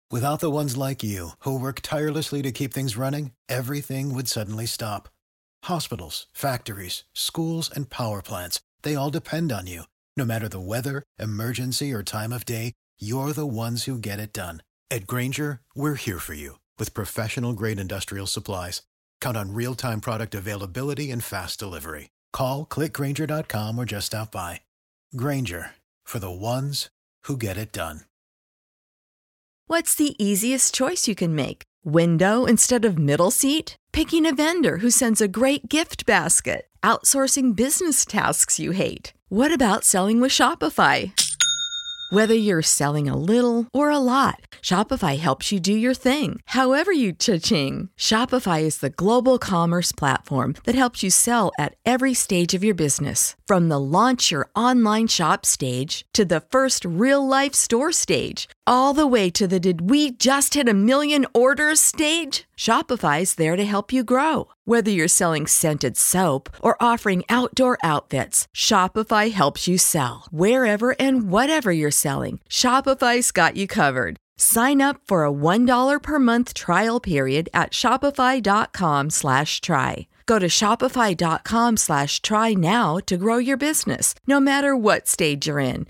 Without the ones like you, who work tirelessly to keep things running, everything would suddenly stop. Hospitals, factories, schools, and power plants, they all depend on you. No matter the weather, emergency, or time of day, you're the ones who get it done. At Grainger, we're here for you with professional-grade industrial supplies. Count on real-time product availability and fast delivery. Call, clickgrainger.com, or just stop by. Grainger, for the ones who get it done. What's the easiest choice you can make? Window instead of middle seat? Picking a vendor who sends a great gift basket? Outsourcing business tasks you hate? What about selling with Shopify? Whether you're selling a little or a lot, Shopify helps you do your thing, however you cha-ching. Shopify is the global commerce platform that helps you sell at every stage of your business. From the launch your online shop stage to the first real-life store stage, all the way to the did we just hit 1 million orders stage. Shopify's there to help you grow. Whether you're selling scented soap or offering outdoor outfits, Shopify helps you sell. Wherever and whatever you're selling, Shopify's got you covered. Sign up for a $1 per month trial period at shopify.com/try. Go to shopify.com/try now to grow your business, no matter what stage you're in.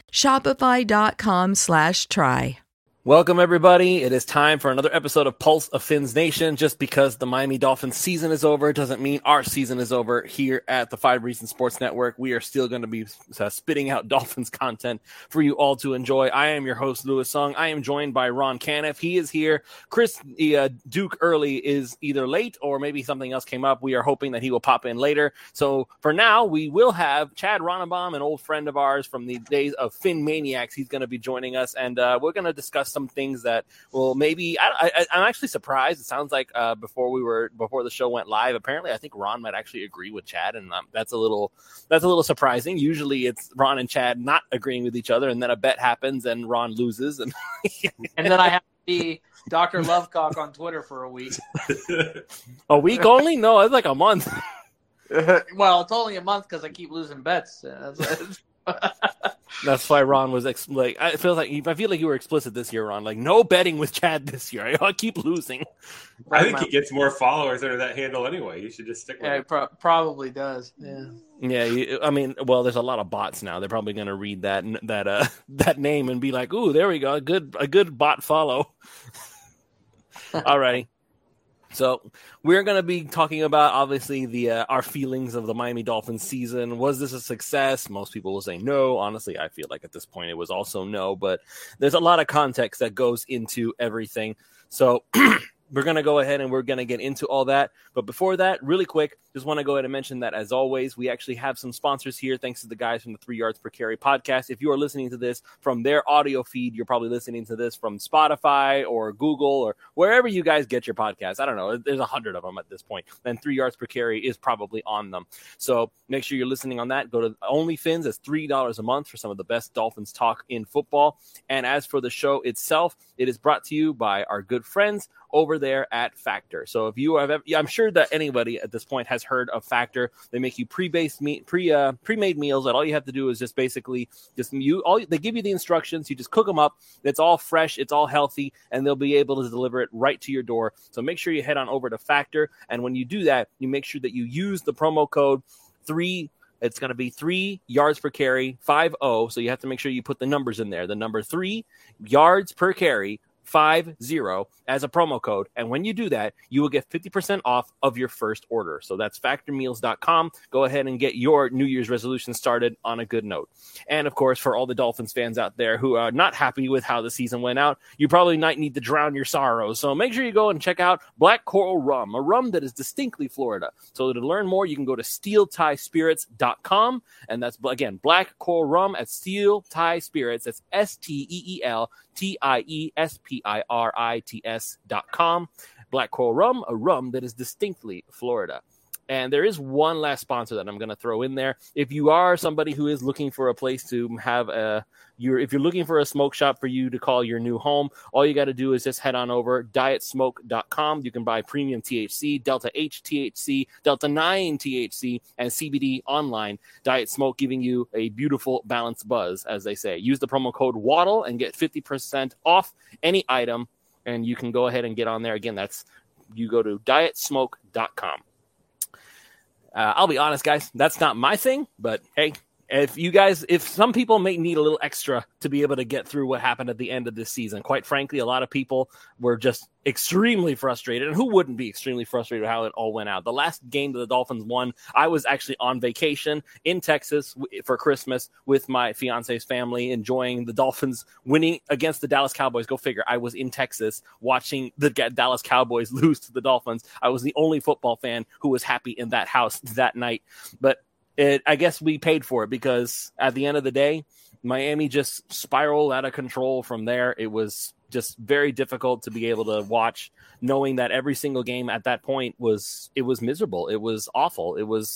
Shopify.com/try. Welcome, everybody. It is time for another episode of Pulse of Fins Nation. Just because the Miami Dolphins season is over doesn't mean our season is over here at the 5 Reasons Sports Network. We are still going to be spitting out Dolphins content for you all to enjoy. I am your host, Louis Sung. I am joined by Ron Caniff. He is here. Chris Duke Early is either late or maybe something else came up. We are hoping that he will pop in later. So for now, we will have Chad Ronnebaum, an old friend of ours from the days of Fin Maniacs. He's going to be joining us, and we're going to discuss some things that will maybe I'm actually surprised. It sounds like before the show went live, apparently I think Ron might actually agree with Chad, and that's a little surprising. Usually it's Ron and Chad not agreeing with each other, and then a bet happens and Ron loses, and and then I have to be Dr. Lovecock on Twitter for a week. A week only? No, it's like a month. Well, it's only a month because I keep losing bets. That's why Ron was I feel like you were explicit this year, Ron. Like, no betting with Chad this year. I keep losing. I think he gets more followers under that handle anyway. You should just stick with it. Probably does. Yeah. Yeah. There's a lot of bots now. They're probably going to read that name and be like, "Ooh, there we go. A good bot follow." Alrighty. So we're going to be talking about, obviously, our feelings of the Miami Dolphins season. Was this a success? Most people will say no. Honestly, I feel like at this point it was also no, but there's a lot of context that goes into everything. So we're going to go ahead and we're going to get into all that. But before that, really quick, just want to go ahead and mention that, as always, we actually have some sponsors here, thanks to the guys from the 3 Yards Per Carry podcast. If you are listening to this from their audio feed, you're probably listening to this from Spotify or Google or wherever you guys get your podcasts. I don't know. There's 100 of them at this point. And 3 Yards Per Carry is probably on them. So make sure you're listening on that. Go to OnlyFins. It's $3 a month for some of the best Dolphins talk in football. And as for the show itself, it is brought to you by our good friends over there at Factor. So if you have, I'm sure that anybody at this point has heard of Factor. They make you pre-made meals that all you have to do is just basically they give you the instructions. You just cook them up. It's all fresh. It's all healthy, and they'll be able to deliver it right to your door. So make sure you head on over to Factor. And when you do that, you make sure that you use the promo code 3. It's going to be 3 yards per carry 50. So you have to make sure you put the numbers in there. The number 3 yards per carry 50 as a promo code. And when you do that, you will get 50% off of your first order. So that's factormeals.com. Go ahead and get your New Year's resolution started on a good note. And of course, for all the Dolphins fans out there who are not happy with how the season went out, you probably might need to drown your sorrows. So make sure you go and check out Black Coral Rum, a rum that is distinctly Florida. So to learn more, you can go to steeltiespirits.com. And that's, again, Black Coral Rum at Steel Tie Spirits. That's SteelTiespirits.com. Black Coral Rum, a rum that is distinctly Florida. And there is one last sponsor that I'm going to throw in there. If you are somebody who is looking for a place to have if you're looking for a smoke shop for you to call your new home, all you got to do is just head on over dietsmoke.com. You can buy premium THC, Delta 8 THC, Delta 9 THC, and CBD online. Diet Smoke giving you a beautiful balanced buzz, as they say. Use the promo code WADDLE and get 50% off any item And you can go ahead and get on there. Again, you go to dietsmoke.com. I'll be honest, guys, that's not my thing, but hey, if some people may need a little extra to be able to get through what happened at the end of this season, quite frankly, a lot of people were just extremely frustrated. And who wouldn't be extremely frustrated with how it all went out? The last game that the Dolphins won, I was actually on vacation in Texas for Christmas with my fiance's family, enjoying the Dolphins winning against the Dallas Cowboys. Go figure. I was in Texas watching the Dallas Cowboys lose to the Dolphins. I was the only football fan who was happy in that house that night. But I guess we paid for it, because at the end of the day, Miami just spiraled out of control from there. It was just very difficult to be able to watch, knowing that every single game at that point was miserable. It was awful.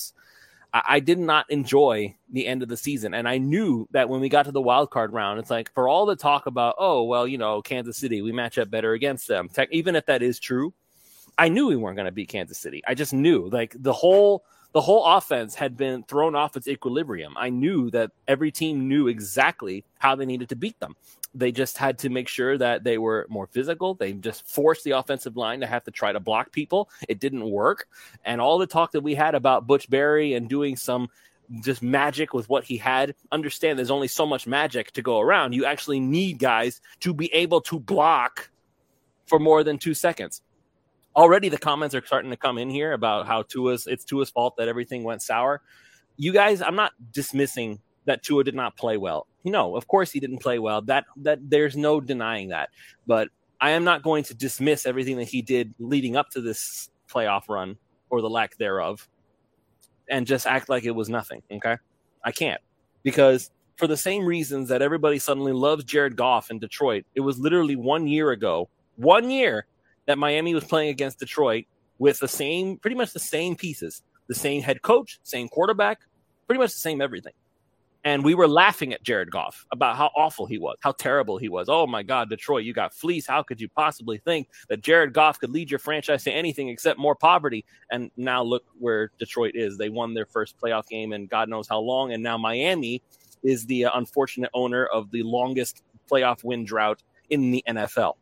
I did not enjoy the end of the season. And I knew that when we got to the wild card round, it's like, for all the talk about, oh, well, Kansas City, we match up better against them. Even if that is true, I knew we weren't going to beat Kansas City. I just knew, like, the whole offense had been thrown off its equilibrium. I knew that every team knew exactly how they needed to beat them. They just had to make sure that they were more physical. They just forced the offensive line to have to try to block people. It didn't work. And all the talk that we had about Butch Berry and doing some just magic with what he had, understand there's only so much magic to go around. You actually need guys to be able to block for more than 2 seconds. Already the comments are starting to come in here about how it's Tua's fault that everything went sour. You guys, I'm not dismissing that Tua did not play well. No, of course he didn't play well. That there's no denying that. But I am not going to dismiss everything that he did leading up to this playoff run, or the lack thereof, and just act like it was nothing, okay? I can't. Because for the same reasons that everybody suddenly loves Jared Goff in Detroit, it was literally 1 year ago, that Miami was playing against Detroit with pretty much the same pieces, the same head coach, same quarterback, pretty much the same everything. And we were laughing at Jared Goff about how awful he was, how terrible he was. Oh my God, Detroit, you got fleeced. How could you possibly think that Jared Goff could lead your franchise to anything except more poverty? And now look where Detroit is. They won their first playoff game in God knows how long. And now Miami is the unfortunate owner of the longest playoff win drought in the NFL.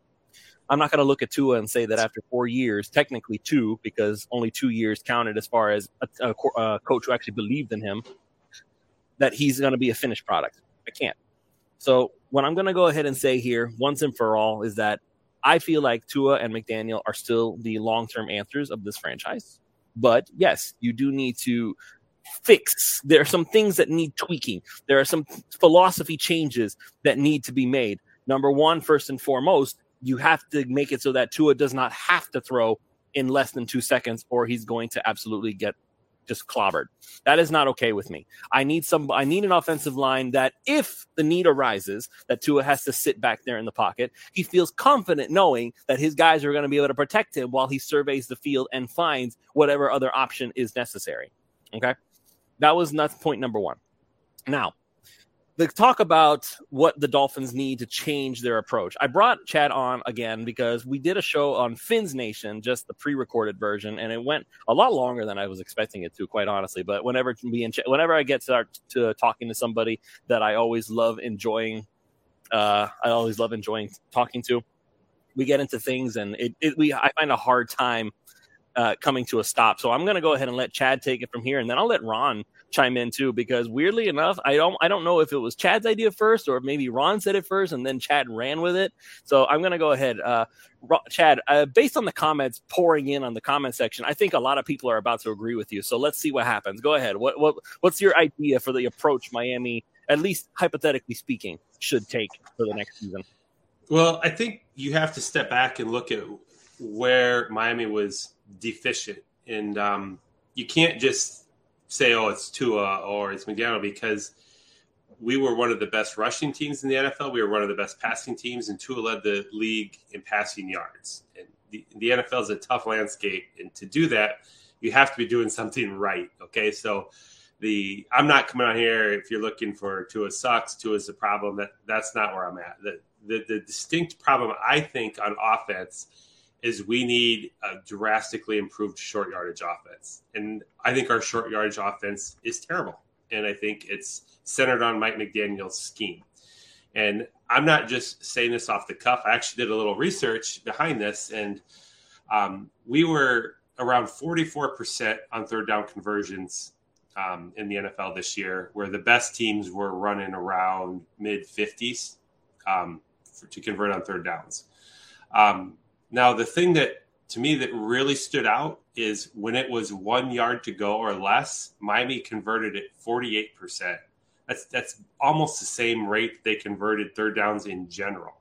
I'm not going to look at Tua and say that after 4 years, technically 2, because only 2 years counted as far as a coach who actually believed in him, that he's going to be a finished product. I can't. So what I'm going to go ahead and say here, once and for all, is that I feel like Tua and McDaniel are still the long-term answers of this franchise. But yes, you do need to fix. There are some things that need tweaking. There are some philosophy changes that need to be made. Number one, first and foremost, you have to make it so that Tua does not have to throw in less than 2 seconds, or he's going to absolutely get just clobbered. That is not okay with me. I need an offensive line that, if the need arises that Tua has to sit back there in the pocket, he feels confident knowing that his guys are going to be able to protect him while he surveys the field and finds whatever other option is necessary. Okay? That's point number one. Now, the talk about what the Dolphins need to change their approach. I brought Chad on again because we did a show on Fins Nation, just the pre-recorded version, and it went a lot longer than I was expecting it to, quite honestly. But whenever I get to talking to somebody that I always love enjoying talking to, we get into things, and I find a hard time coming to a stop. So I'm going to go ahead and let Chad take it from here, and then I'll let Ron chime in too, because weirdly enough, I don't know if it was Chad's idea first, or maybe Ron said it first and then Chad ran with it. So I'm going to go ahead. Chad, based on the comments pouring in on the comment section, I think a lot of people are about to agree with you. So let's see what happens. Go ahead. What's your idea for the approach Miami, at least hypothetically speaking, should take for the next season? Well, I think you have to step back and look at where Miami was deficient. And you can't just say, oh, it's Tua or it's McDaniel, because we were one of the best rushing teams in the NFL. We were one of the best passing teams, and Tua led the league in passing yards. And the NFL is a tough landscape, and to do that, you have to be doing something right. Okay, so I'm not coming on here if you're looking for Tua sucks, Tua's the problem. That's not where I'm at. The distinct problem, I think, on offense is we need a drastically improved short yardage offense. And I think our short yardage offense is terrible. And I think it's centered on Mike McDaniel's scheme. And I'm not just saying this off the cuff. I actually did a little research behind this, and we were around 44% on third down conversions in the NFL this year, where the best teams were running around mid-50s to convert on third downs. Now, the thing that, to me, that really stood out is when it was 1 yard to go or less, Miami converted at 48%. That's almost the same rate they converted third downs in general.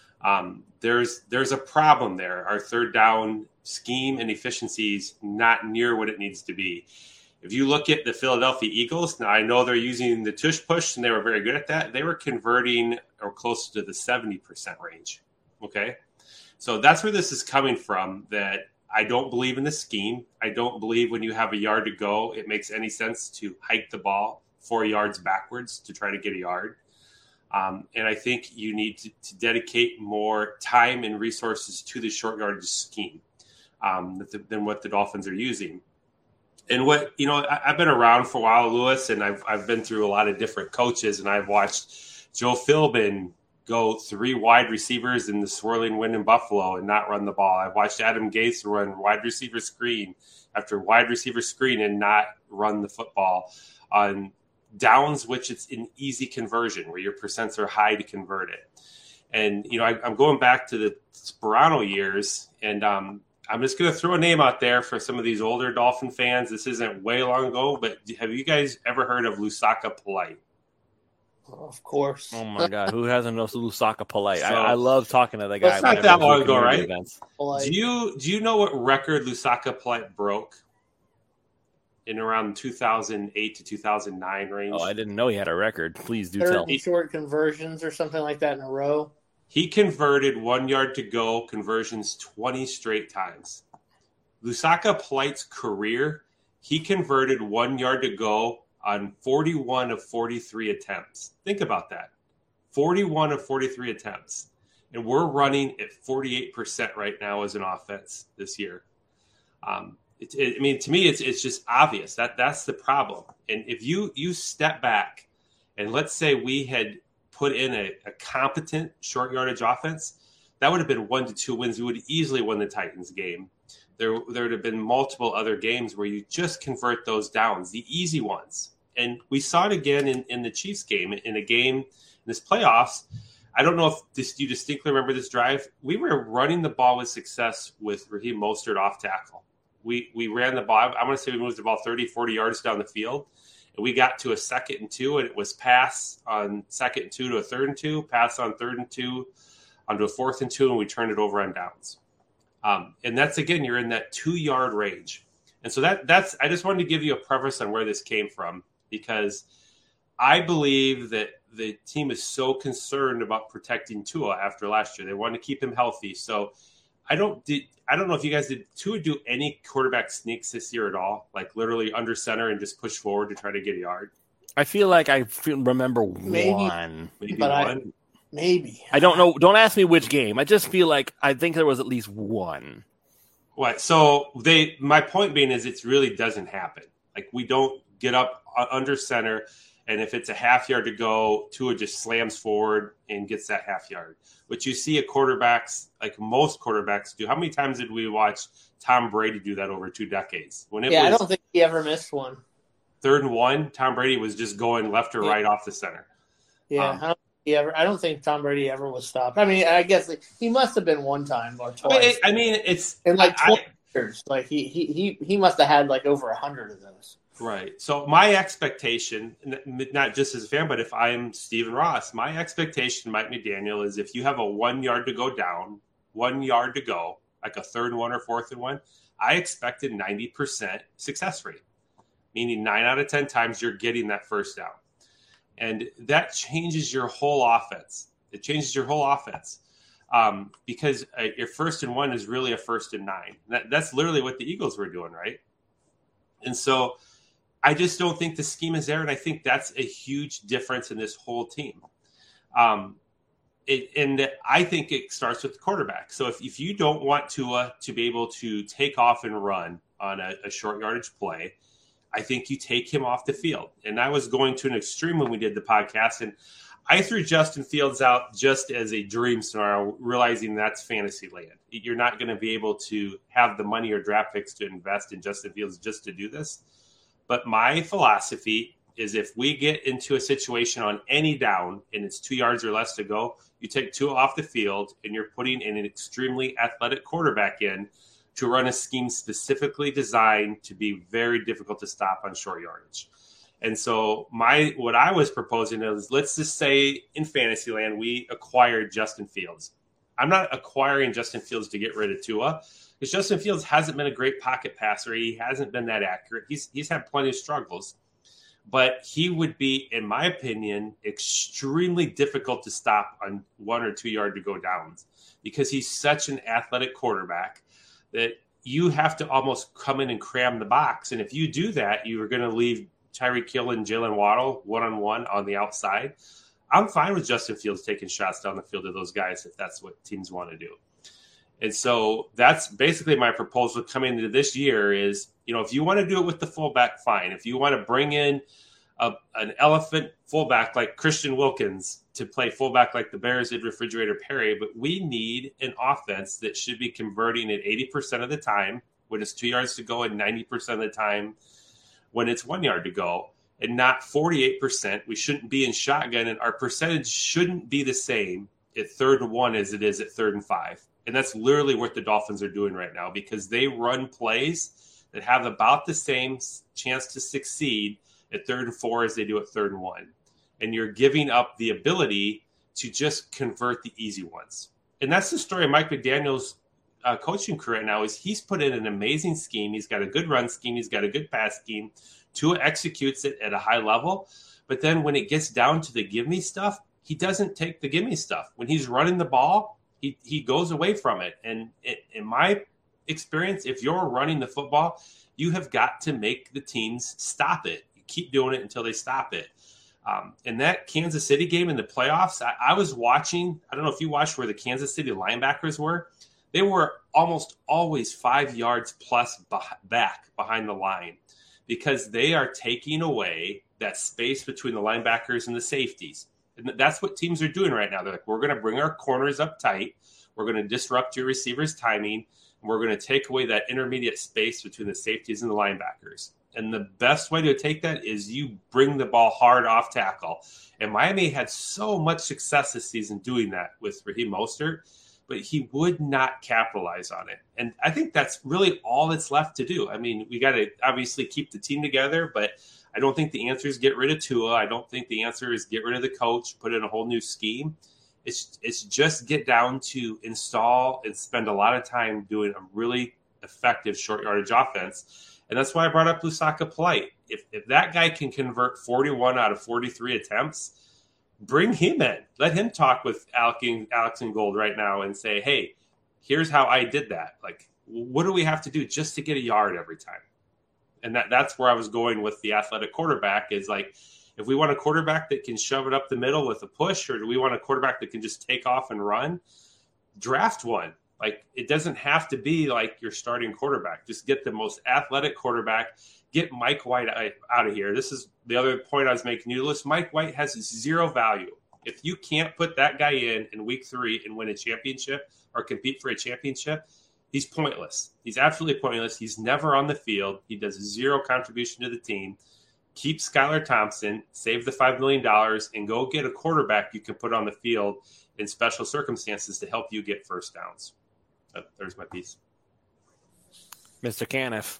There's a problem there. Our third down scheme and efficiency is not near what it needs to be. If you look at the Philadelphia Eagles, now I know they're using the tush push, and they were very good at that. They were converting or close to the 70% range. Okay, so that's where this is coming from, that I don't believe in the scheme. I don't believe when you have a yard to go, it makes any sense to hike the ball 4 yards backwards to try to get a yard. And I think you need to dedicate more time and resources to the short yardage scheme than what the Dolphins are using. And what, I've been around for a while, Lewis, and I've been through a lot of different coaches, and I've watched Joe Philbin go 3 wide receivers in the swirling wind in Buffalo and not run the ball. I've watched Adam Gase run wide receiver screen after wide receiver screen and not run the football on downs, which it's an easy conversion where your percents are high to convert it. And, I'm going back to the Sperano years, and I'm just going to throw a name out there for some of these older Dolphin fans. This isn't way long ago, but have you guys ever heard of Lusaka Polite? Of course. Oh my God, who hasn't known Lusaka Polite? I love talking to the guy. It's not that long ago, right? Events. Do you know what record Lusaka Polite broke in around 2008 to 2009 range? Oh, I didn't know he had a record. Please do tell me. Short conversions or something like that in a row. He converted 1 yard to go conversions 20 straight times. Lusaka Polite's career, he converted 1 yard to go on 41 of 43 attempts. Think about that. 41 of 43 attempts. And we're running at 48% right now as an offense this year. To me, it's just obvious. That's the problem. And if you step back and let's say we had put in a competent short yardage offense, that would have been 1 to 2 wins. We would have easily won the Titans game. There would have been multiple other games where you just convert those downs, the easy ones. And we saw it again in the Chiefs game, in a game in this playoffs. I don't know if you distinctly remember this drive. We were running the ball with success with Raheem Mostert off tackle. We ran the ball. I want to say we moved the ball 30, 40 yards down the field. And we got to a 2nd and 2, and it was pass on 2nd and 2 to a 3rd and 2, pass on 3rd and 2 onto a 4th and 2, and we turned it over on downs. And that's, again, you're in that 2 yard range. And so that's I just wanted to give you a preface on where this came from, because I believe that the team is so concerned about protecting Tua after last year. They want to keep him healthy. So I don't know if you guys did Tua do any quarterback sneaks this year at all, like literally under center and just push forward to try to get a yard. I feel like I remember Maybe. one. Maybe. I don't know. Don't ask me which game. I just feel like I think there was at least one. What? So my point being is it really doesn't happen. Like, we don't get up under center, and if it's a half yard to go, Tua just slams forward and gets that half yard. Which you see at quarterbacks, like most quarterbacks do. How many times did we watch Tom Brady do that over 2 decades? I don't think he ever missed one. 3rd and 1, Tom Brady was just going left or right off the center. Yeah, I don't think Tom Brady ever was stopped. I mean, I guess he must have been one time or twice. It's in like 20 years. Like he must have had like over 100 of those. Right. So my expectation, not just as a fan, but if I'm Stephen Ross, my expectation, Mike McDaniel, is if you have a 1 yard to go down, 1 yard to go, like a 3rd and 1 or 4th and 1, I expected 90% success rate, meaning 9 out of 10 times you're getting that first down. And that changes your whole offense. It changes your whole offense because your 1st and 1 is really a 1st and 9. That's literally what the Eagles were doing, right? And so I just don't think the scheme is there, and I think that's a huge difference in this whole team. And I think it starts with the quarterback. So if you don't want Tua to be able to take off and run on a short yardage play, I think you take him off the field. And I was going to an extreme when we did the podcast, and I threw Justin Fields out just as a dream scenario, realizing that's fantasy land. You're not going to be able to have the money or draft picks to invest in Justin Fields just to do this. But my philosophy is if we get into a situation on any down and it's 2 yards or less to go, you take two off the field and you're putting in an extremely athletic quarterback in to run a scheme specifically designed to be very difficult to stop on short yardage. And so what I was proposing is, let's just say in Fantasyland, we acquired Justin Fields. I'm not acquiring Justin Fields to get rid of Tua, because Justin Fields hasn't been a great pocket passer. He hasn't been that accurate. He's had plenty of struggles. But he would be, in my opinion, extremely difficult to stop on 1 or 2 yard to go downs, because he's such an athletic quarterback that you have to almost come in and cram the box. And if you do that, you are going to leave Tyreek Hill and Jalen Waddle one-on-one on the outside. I'm fine with Justin Fields taking shots down the field to those guys if that's what teams want to do. And so that's basically my proposal coming into this year is, if you want to do it with the fullback, fine. If you want to bring in an elephant fullback like Christian Wilkins to play fullback like the Bears did Refrigerator Perry, but we need an offense that should be converting at 80% of the time when it's 2 yards to go and 90% of the time when it's 1 yard to go, and not 48%. We shouldn't be in shotgun, and our percentage shouldn't be the same at 3rd and 1 as it is at 3rd and 5. And that's literally what the Dolphins are doing right now, because they run plays that have about the same chance to succeed at 3rd and 4 as they do at 3rd and 1. And you're giving up the ability to just convert the easy ones. And that's the story of Mike McDaniel's coaching career right now. Is he's put in an amazing scheme. He's got a good run scheme. He's got a good pass scheme. Tua executes it at a high level. But then when it gets down to the give me stuff, he doesn't take the give me stuff. When he's running the ball, he goes away from it. And in my experience, if you're running the football, you have got to make the teams stop it. You keep doing it until they stop it. In that Kansas City game in the playoffs, I was watching. I don't know if you watched where the Kansas City linebackers were. They were almost always 5 yards plus back behind the line, because they are taking away that space between the linebackers and the safeties. And that's what teams are doing right now. They're like, we're going to bring our corners up tight. We're going to disrupt your receiver's timing. And we're going to take away that intermediate space between the safeties and the linebackers. And the best way to take that is you bring the ball hard off tackle. And Miami had so much success this season doing that with Raheem Mostert, but he would not capitalize on it. And I think that's really all that's left to do. I mean, we got to obviously keep the team together, but I don't think the answer is get rid of Tua. I don't think the answer is get rid of the coach, put in a whole new scheme. It's just get down to install and spend a lot of time doing a really effective short yardage offense. And that's why I brought up Lusaka Polite. If that guy can convert 41 out of 43 attempts, bring him in. Let him talk with Alex Ingold right now and say, hey, here's how I did that. Like, what do we have to do just to get a yard every time? And that's where I was going with the athletic quarterback is like, if we want a quarterback that can shove it up the middle with a push, or do we want a quarterback that can just take off and run? Draft one. Like, it doesn't have to be like your starting quarterback. Just get the most athletic quarterback. Get Mike White out of here. This is the other point I was making. You list, Mike White has zero value. If you can't put that guy in week 3 and win a championship or compete for a championship, he's pointless. He's absolutely pointless. He's never on the field. He does zero contribution to the team. Keep Skylar Thompson, save the $5 million, and go get a quarterback you can put on the field in special circumstances to help you get first downs. There's my piece. Mr. Caniff.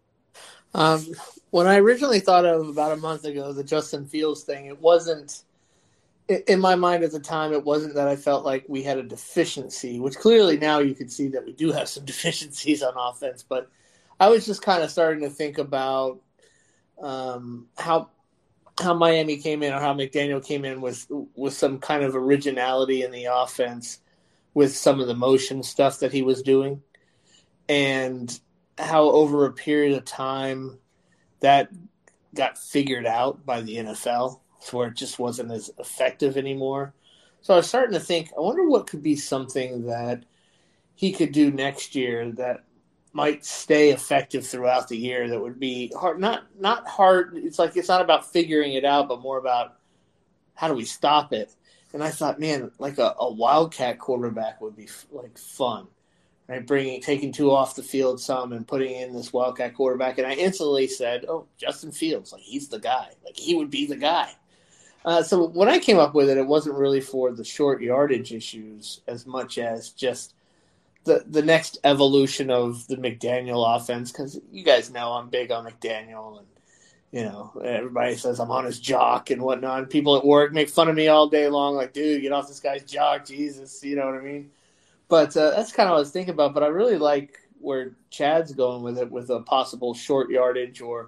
When I originally thought of about a month ago the Justin Fields thing, it wasn't in my mind at the time. It wasn't that I felt like we had a deficiency, which clearly now you can see that we do have some deficiencies on offense. But I was just kind of starting to think about how Miami came in, or how McDaniel came in with some kind of originality in the offense with some of the motion stuff that he was doing, and how over a period of time that got figured out by the NFL to where it just wasn't as effective anymore. So I was starting to think, I wonder what could be something that he could do next year that might stay effective throughout the year, that would be hard, not hard. It's like, it's not about figuring it out, but more about how do we stop it? And I thought, man, like a wildcat quarterback would be like fun, right? Taking Tua off the field some and putting in this wildcat quarterback. And I instantly said, oh, Justin Fields, like he's the guy. Like he would be the guy. So when I came up with it, it wasn't really for the short yardage issues as much as just the next evolution of the McDaniel offense. Because you guys know I'm big on McDaniel, and everybody says I'm on his jock and whatnot. And people at work make fun of me all day long, like, dude, get off this guy's jock, Jesus, you know what I mean? But that's kind of what I was thinking about. But I really like where Chad's going with it, with a possible short yardage, or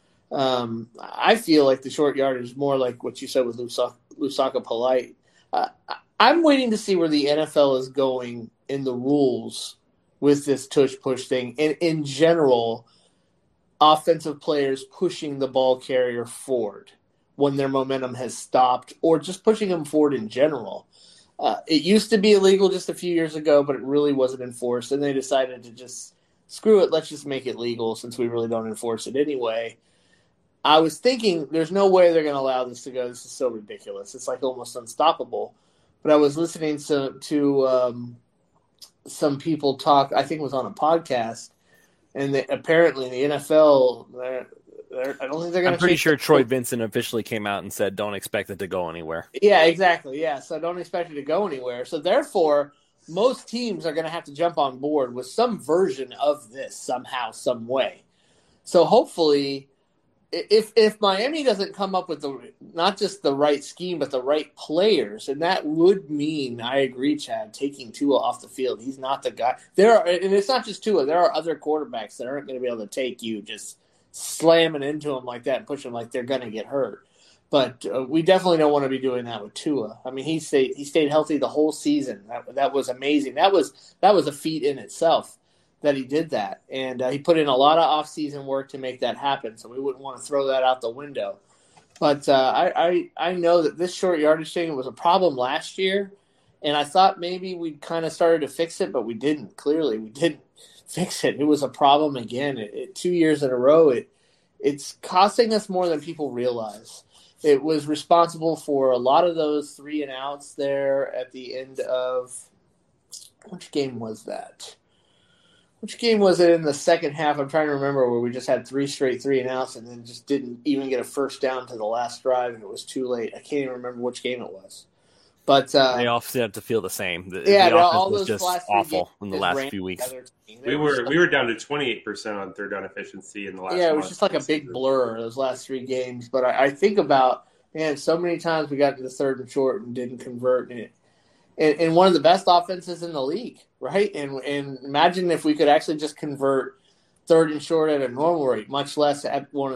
I feel like the short yardage is more like what you said with Lusaka Polite. I'm waiting to see where the NFL is going in the rules with this tush-push thing. And in general, offensive players pushing the ball carrier forward when their momentum has stopped, or just pushing them forward in general. It used to be illegal just a few years ago, but it really wasn't enforced. And they decided to just, screw it, let's just make it legal since we really don't enforce it anyway. I was thinking there's no way they're going to allow this to go. This is so ridiculous. It's like almost unstoppable. But I was listening to some people talk, I think it was on a podcast, and apparently the NFL, I don't think they're going to. I'm pretty sure Troy Vincent officially came out and said, don't expect it to go anywhere. Yeah, exactly. Yeah, so don't expect it to go anywhere. So therefore, most teams are going to have to jump on board with some version of this somehow, some way. So hopefully, if Miami doesn't come up with not just the right scheme, but the right players, and that would mean, I agree, Chad, taking Tua off the field. He's not the guy. And it's not just Tua. There are other quarterbacks that aren't going to be able to take you just slamming into them like that and push them like they're going to get hurt. But we definitely don't want to be doing that with Tua. I mean, he stayed healthy the whole season. That was amazing. That was a feat in itself that he did that. And he put in a lot of off-season work to make that happen, so we wouldn't want to throw that out the window. But I know that this short yardage thing was a problem last year, and I thought maybe we kind of started to fix it, but we didn't. Clearly, we didn't fix it. It was a problem again. 2 years in a row, it's costing us more than people realize. It was responsible for a lot of those 3-and-outs there at the end of – which game was that? Which game was it in the second half? I'm trying to remember, where we just had 3 straight 3-and-outs and then just didn't even get a first down to the last drive, and it was too late. I can't even remember which game it was. But they all seem to feel the same. The offense all was those just last awful in the last few weeks. We were down to 28% on third down efficiency in the last. Yeah, it was just like a big blur those last 3 games. But I think about, man, so many times we got to the third and short and didn't convert, and one of the best offenses in the league, right? And imagine if we could actually just convert third and short at a normal rate, much less at one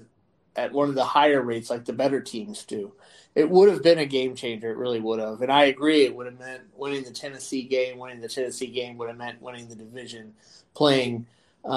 of the higher rates like the better teams do. It would have been a game changer. It really would have. And I agree, it would have meant winning the Tennessee game. Winning the Tennessee game would have meant winning the division, playing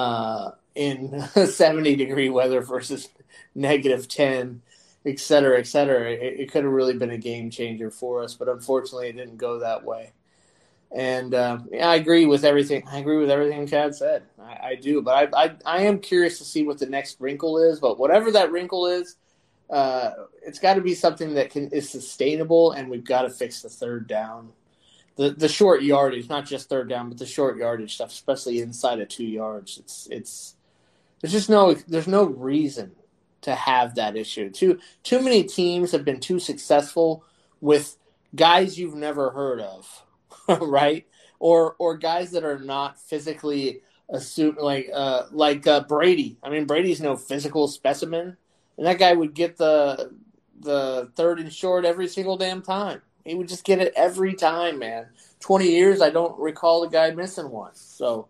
in 70-degree weather versus -10. Et cetera, et cetera. It could have really been a game changer for us, but unfortunately, it didn't go that way. And I agree with everything. I agree with everything Chad said. I do, but I am curious to see what the next wrinkle is. But whatever that wrinkle is, it's got to be something that is sustainable, and we've got to fix the third down, the short yardage, not just third down, but the short yardage stuff, especially inside of 2 yards. There's no reason to have that issue. Too many teams have been too successful with guys you've never heard of, right? Or guys that are not physically assumed, like Brady. I mean, Brady's no physical specimen, and that guy would get the third and short every single damn time. He would just get it every time, man. 20 years, I don't recall the guy missing one. So,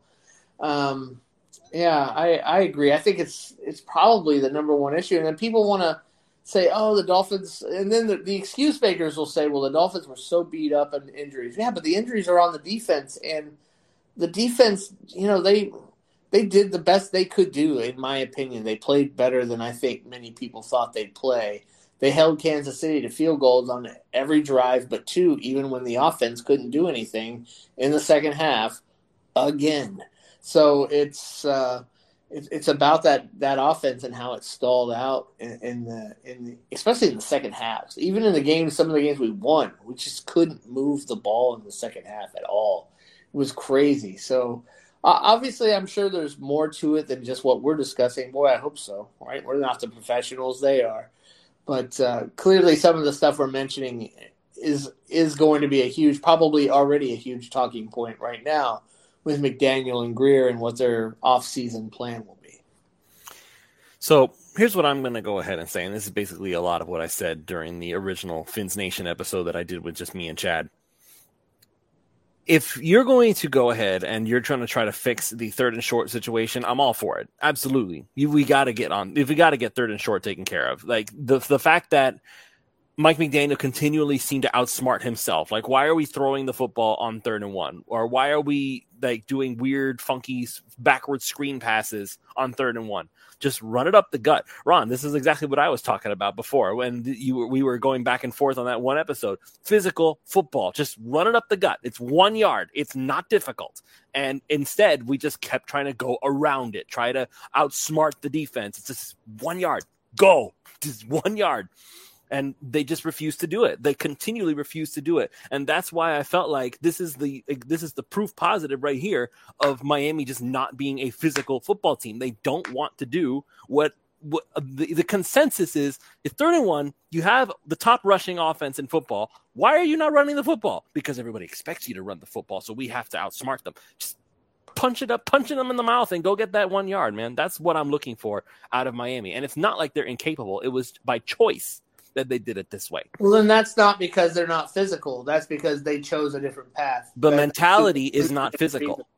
yeah, I agree. I think it's probably the number one issue. And then people want to say, oh, the Dolphins – and then the excuse makers will say, well, the Dolphins were so beat up on injuries. Yeah, but the injuries are on the defense. And the defense, they did the best they could do, in my opinion. They played better than I think many people thought they'd play. They held Kansas City to field goals on every drive but 2, even when the offense couldn't do anything in the second half again. So it's it's about that offense and how it stalled out in the especially in the second half. So even in the games, some of the games we won, we just couldn't move the ball in the second half at all. It was crazy. So obviously, I'm sure there's more to it than just what we're discussing. Boy, I hope so. Right? We're not the professionals; they are. But clearly, some of the stuff we're mentioning is going to be probably already a huge talking point right now with McDaniel and Greer and what their off-season plan will be. So here's what I'm going to go ahead and say, and this is basically a lot of what I said during the original Fins Nation episode that I did with just me and Chad. If you're going to go ahead and you're trying to fix the third and short situation, I'm all for it. Absolutely. We got to get third and short taken care of. Like the fact that Mike McDaniel continually seemed to outsmart himself. Like, why are we throwing the football on 3rd and 1? Or why are we like doing weird, funky, backward screen passes on 3rd and 1? Just run it up the gut. Ron, this is exactly what I was talking about before when we were going back and forth on that one episode. Physical football. Just run it up the gut. It's 1 yard. It's not difficult. And instead, we just kept trying to go around it, try to outsmart the defense. It's just 1 yard. Go. Just 1 yard. And they just refuse to do it. They continually refuse to do it. And that's why I felt like this is the proof positive right here of Miami just not being a physical football team. They don't want to do what the consensus is. If 3rd and 1, you have the top rushing offense in football. Why are you not running the football? Because everybody expects you to run the football, so we have to outsmart them. Just punching them in the mouth and go get that 1 yard, man. That's what I'm looking for out of Miami. And it's not like they're incapable. It was by choice that they did it this way. Well, then that's not because they're not physical. That's because they chose a different path. The mentality is not physical.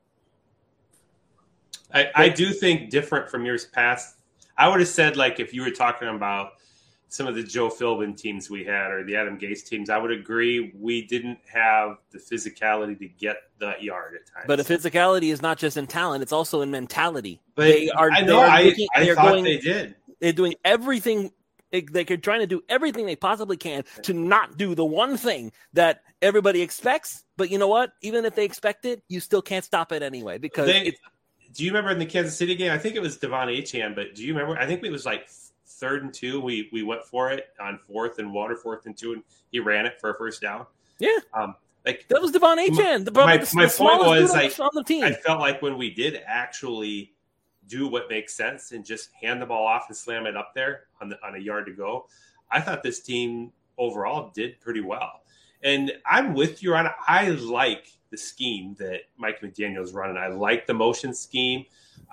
I do think different from years past. I would have said, like, if you were talking about some of the Joe Philbin teams we had or the Adam Gase teams, I would agree we didn't have the physicality to get that yard at times. But the physicality is not just in talent; it's also in mentality. But I thought they did. They're doing everything. They're trying to do everything they possibly can to not do the one thing that everybody expects. But you know what? Even if they expect it, you still can't stop it anyway. Because do you remember in the Kansas City game? I think it was Devon Achane, but do you remember? I think it was like 3rd and 2. We went for it on 4th and 1 or 4th and 2, and he ran it for a first down. Yeah. Like that was Devon Achane. My point was, like, on the team. I felt like when we did actually do what makes sense and just hand the ball off and slam it up there on a yard to go, I thought this team overall did pretty well. And I'm with you on it. I like the scheme that Mike McDaniel is running. I like the motion scheme.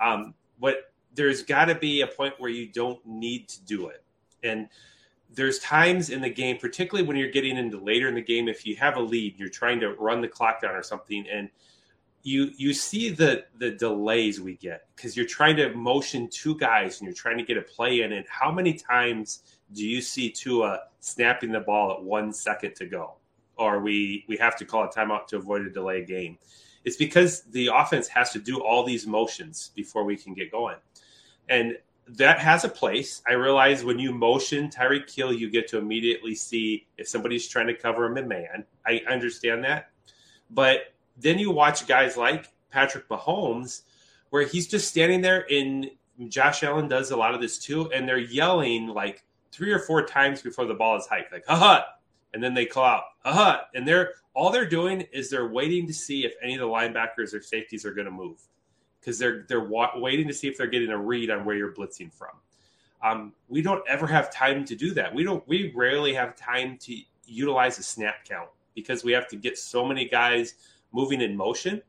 But there's got to be a point where you don't need to do it. And there's times in the game, particularly when you're getting into later in the game, if you have a lead, you're trying to run the clock down or something, and you see the delays we get because you're trying to motion 2 guys and you're trying to get a play in. And how many times do you see Tua snapping the ball at 1 second to go? Or we have to call a timeout to avoid a delay game. It's because the offense has to do all these motions before we can get going. And that has a place. I realize when you motion Tyreek Hill, you get to immediately see if somebody's trying to cover him in man. I understand that. But then you watch guys like Patrick Mahomes, where he's just standing there, and Josh Allen does a lot of this too, and they're yelling like 3 or 4 times before the ball is hiked, like, ha-ha, and then they call out, ha-ha, and all they're doing is they're waiting to see if any of the linebackers or safeties are going to move because they're waiting to see if they're getting a read on where you're blitzing from. We don't ever have time to do that. We rarely have time to utilize a snap count because we have to get so many guys moving in motion.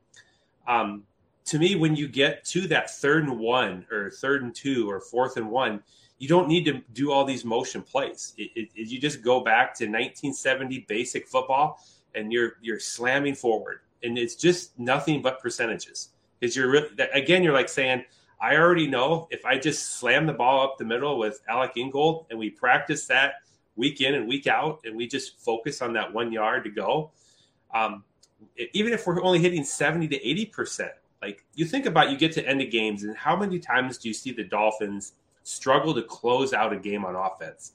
To me, when you get to that 3rd and 1 or 3rd and 2 or 4th and 1, you don't need to do all these motion plays. You just go back to 1970 basic football and you're slamming forward, and it's just nothing but percentages. Because you're like saying, I already know if I just slam the ball up the middle with Alec Ingold and we practice that week in and week out and we just focus on that 1 yard to go. Even if we're only hitting 70 to 80%, like you think about, you get to end of games and how many times do you see the Dolphins struggle to close out a game on offense?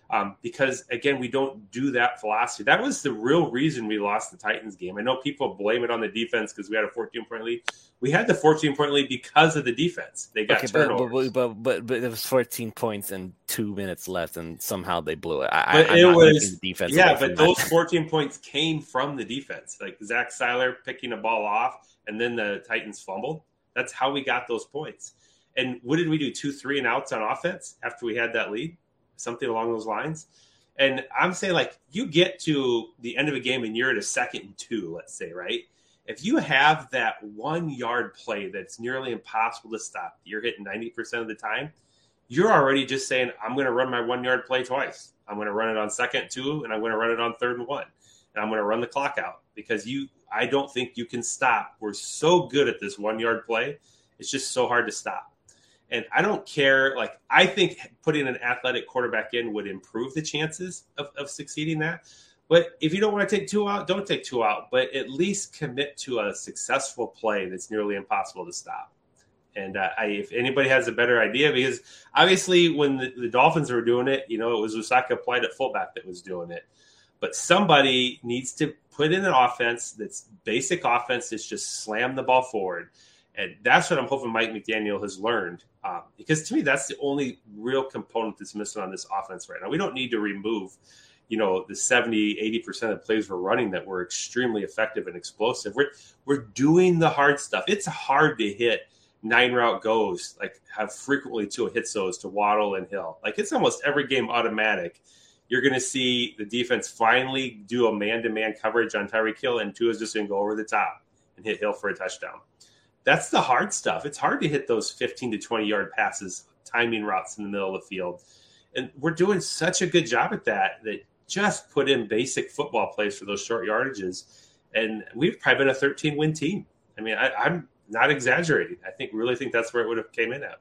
Because, again, we don't do that philosophy. That was the real reason we lost the Titans game. I know people blame it on the defense because we had a 14-point lead. We had the 14-point lead because of the defense. They got turnovers. But it was 14 points and 2 minutes left, and somehow they blew it. The defense. Yeah, but those 14 points came from the defense. Like Zach Seiler picking a ball off, and then the Titans fumbled. That's how we got those points. And what did we do? 2 3-and-outs on offense after we had that lead? Something along those lines. And I'm saying, like, you get to the end of a game and you're at a 2nd and 2, let's say, right? If you have that 1-yard play that's nearly impossible to stop, you're hitting 90% of the time, you're already just saying, I'm going to run my 1-yard play twice. I'm going to run it on 2nd and 2, and I'm going to run it on 3rd and 1. And I'm going to run the clock out because I don't think you can stop. We're so good at this 1-yard play. It's just so hard to stop. And I don't care. Like, I think putting an athletic quarterback in would improve the chances of succeeding that. But if you don't want to take 2 out, don't take 2 out. But at least commit to a successful play that's nearly impossible to stop. And if anybody has a better idea, because obviously when the Dolphins were doing it, it was Osaka Plight at fullback that was doing it. But somebody needs to put in an offense that's basic offense that's just slam the ball forward. And that's what I'm hoping Mike McDaniel has learned. Because to me, that's the only real component that's missing on this offense right now. We don't need to remove, the 70, 80% of the plays we're running that were extremely effective and explosive. We're doing the hard stuff. It's hard to hit 9-route goes, like have frequently Tua hits those to Waddle and Hill. Like it's almost every game automatic. You're going to see the defense finally do a man-to-man coverage on Tyreek Hill, and Tua's just going to go over the top and hit Hill for a touchdown. That's the hard stuff. It's hard to hit those 15 to 20-yard passes, timing routes in the middle of the field. And we're doing such a good job at that just put in basic football plays for those short yardages. And we've probably been a 13-win team. I mean, I'm not exaggerating. I really think that's where it would have came in at.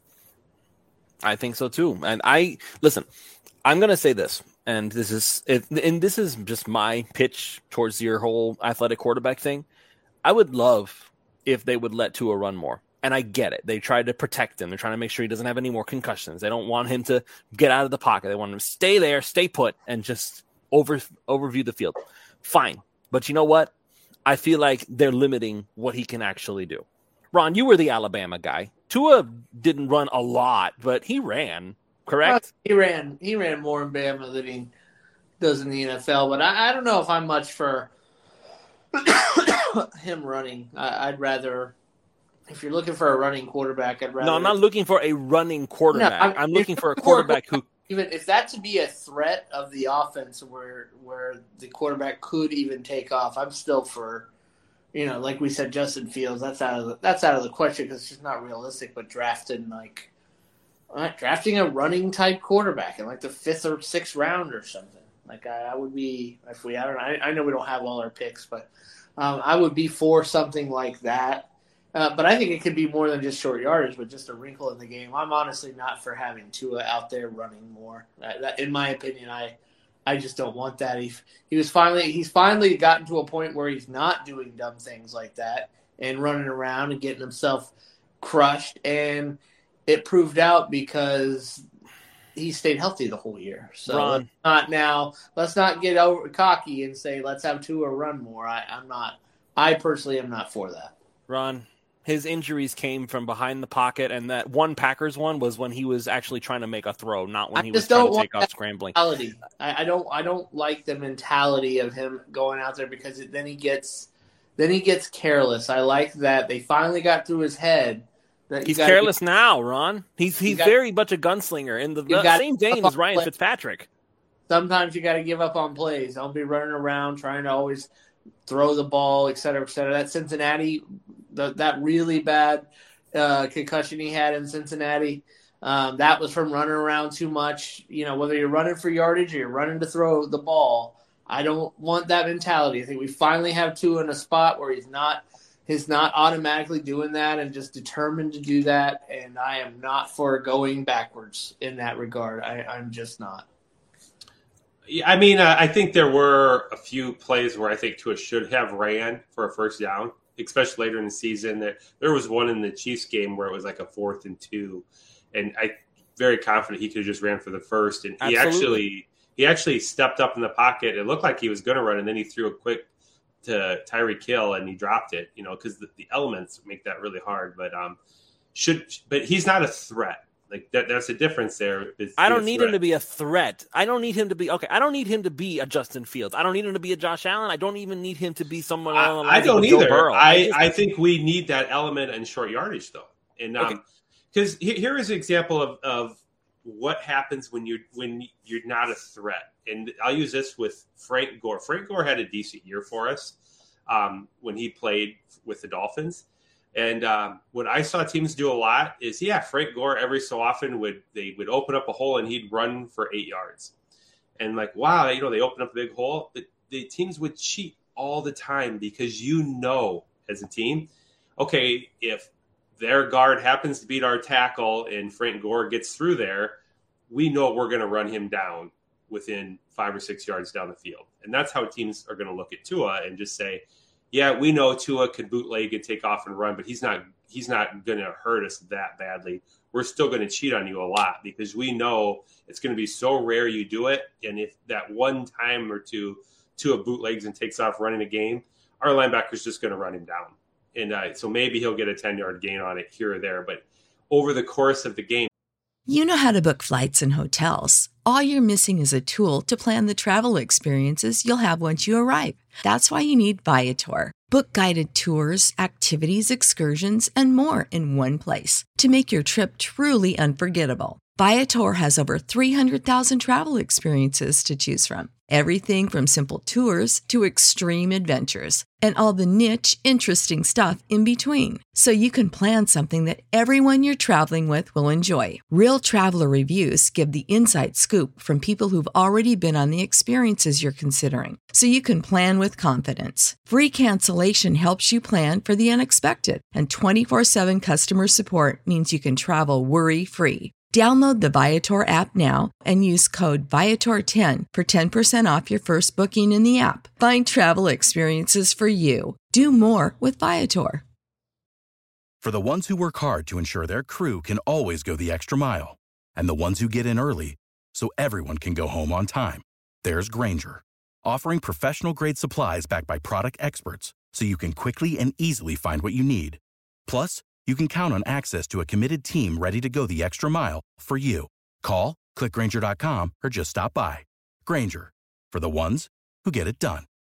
I think so too. And I'm going to say this, and this is just my pitch towards your whole athletic quarterback thing. I would love if they would let Tua run more. And I get it. They tried to protect him. They're trying to make sure he doesn't have any more concussions. They don't want him to get out of the pocket. They want him to stay there, stay put, and just overview the field. Fine. But you know what? I feel like they're limiting what he can actually do. Ron, you were the Alabama guy. Tua didn't run a lot, but he ran, correct? Well, he ran more in Bama than he does in the NFL. But I don't know if I'm much for him running. I'd rather, if you're looking for a running quarterback, I'd rather. No, I'm not looking for a running quarterback. No, I'm looking for a quarterback who. Even if that to be a threat of the offense where the quarterback could even take off, I'm still for, like we said, Justin Fields. That's out of the question because it's just not realistic. But drafting a running type quarterback in like the 5th or 6th round or something. Like I would be I know we don't have all our picks, but I would be for something like that. But I think it could be more than just short yardage, but just a wrinkle in the game. I'm honestly not for having Tua out there running more. In my opinion, I just don't want that. He's finally gotten to a point where he's not doing dumb things like that and running around and getting himself crushed. And it proved out because he stayed healthy the whole year. So Ron. Let's not get over cocky and say let's have Tua run more. I personally am not for that. Ron, his injuries came from behind the pocket, and that one Packers one was when he was actually trying to make a throw, not when he was trying to take off scrambling. I don't like the mentality of him going out there because then he gets careless. I like that they finally got through his head. He's careless now, Ron. He's very much a gunslinger in the same vein as Ryan Fitzpatrick. Sometimes you got to give up on plays. Don't be running around trying to always throw the ball, et cetera, et cetera. That Cincinnati, that really bad concussion he had in Cincinnati, that was from running around too much. Whether you're running for yardage or you're running to throw the ball, I don't want that mentality. I think we finally have Tua in a spot where he's not automatically doing that and just determined to do that. And I am not for going backwards in that regard. I'm just not. I mean, I think there were a few plays where I think Tua should have ran for a first down, especially later in the season. There was one in the Chiefs game where it was like a 4th and 2. And very confident he could have just ran for the first. And Absolutely. he actually stepped up in the pocket. It looked like he was going to run, and then he threw a quick to Tyreek Hill and he dropped it, because the elements make that really hard. But but he's not a threat. Like that's a difference there. I don't need him to be a threat. I don't need him to be I don't need him to be a Justin Fields. I don't need him to be a Josh Allen. I don't even need him to be someone along the lines I don't of either. Joe Burrow. I think we need that element in short yardage though, and because here is an example of what happens when you're not a threat. And I'll use this with Frank Gore. Frank Gore had a decent year for us when he played with the Dolphins. And what I saw teams do a lot is, Frank Gore every so often would open up a hole and he'd run for 8 yards. And like, wow, they open up a big hole. But the teams would cheat all the time because as a team, okay, if their guard happens to beat our tackle and Frank Gore gets through there, we know we're going to run him down within 5 or 6 yards down the field. And that's how teams are going to look at Tua and just say, yeah, we know Tua could bootleg and take off and run, but he's not going to hurt us that badly. We're still going to cheat on you a lot because we know it's going to be so rare you do it. And if that one time or two Tua bootlegs and takes off running a game, our linebacker's just going to run him down. And so maybe he'll get a 10-yard gain on it here or there. But over the course of the game, You know how to book flights and hotels. All you're missing is a tool to plan the travel experiences you'll have once you arrive. That's why you need Viator. Book guided tours, activities, excursions, and more in one place to make your trip truly unforgettable. Viator has over 300,000 travel experiences to choose from. Everything from simple tours to extreme adventures and all the niche, interesting stuff in between. So you can plan something that everyone you're traveling with will enjoy. Real traveler reviews give the inside scoop from people who've already been on the experiences you're considering. So you can plan with confidence. Free cancellation helps you plan for the unexpected. And 24/7 customer support means you can travel worry-free. Download the Viator app now and use code Viator10 for 10% off your first booking in the app. Find travel experiences for you. Do more with Viator. For the ones who work hard to ensure their crew can always go the extra mile, and the ones who get in early so everyone can go home on time, there's Grainger, offering professional-grade supplies backed by product experts so you can quickly and easily find what you need. Plus, you can count on access to a committed team ready to go the extra mile for you. Call, click Grainger.com, or just stop by. Grainger, for the ones who get it done.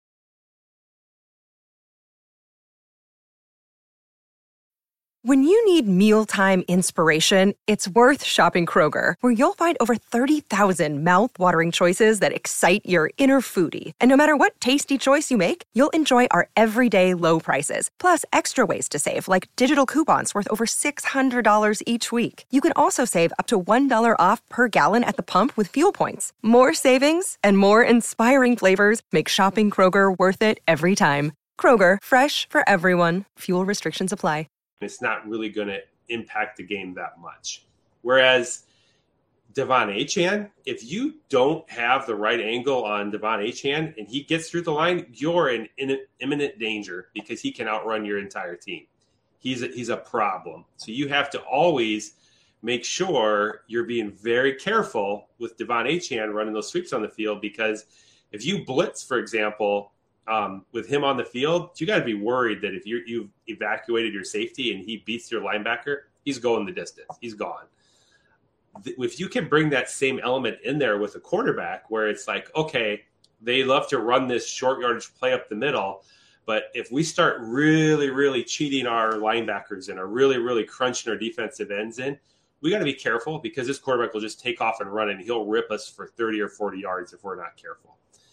When you need mealtime inspiration, it's worth shopping Kroger, where you'll find over 30,000 mouth-watering choices that excite your inner foodie. And no matter what tasty choice you make, you'll enjoy our everyday low prices, plus extra ways to save, like digital coupons worth over $600 each week. You can also save up to $1 off per gallon at the pump with fuel points. More savings and more inspiring flavors make shopping Kroger worth it every time. Kroger, fresh for everyone. Fuel restrictions apply. It's not really going to impact the game that much. Whereas Devon Achane, if you don't have the right angle on Devon Achane and he gets through the line, you're in imminent danger because he can outrun your entire team. He's a problem. So you have to always make sure you're being very careful with Devon Achane running those sweeps on the field, because if you blitz, for example, with him on the field, you got to be worried that if you've evacuated your safety and he beats your linebacker, he's going the distance. He's gone. If you can bring that same element in there with a quarterback, where it's like, okay, they love to run this short yardage play up the middle, but if we start really, really cheating our linebackers and are really, really crunching our defensive ends in, we got to be careful, because this quarterback will just take off and run and he'll rip us for 30 or 40 yards if we're not careful.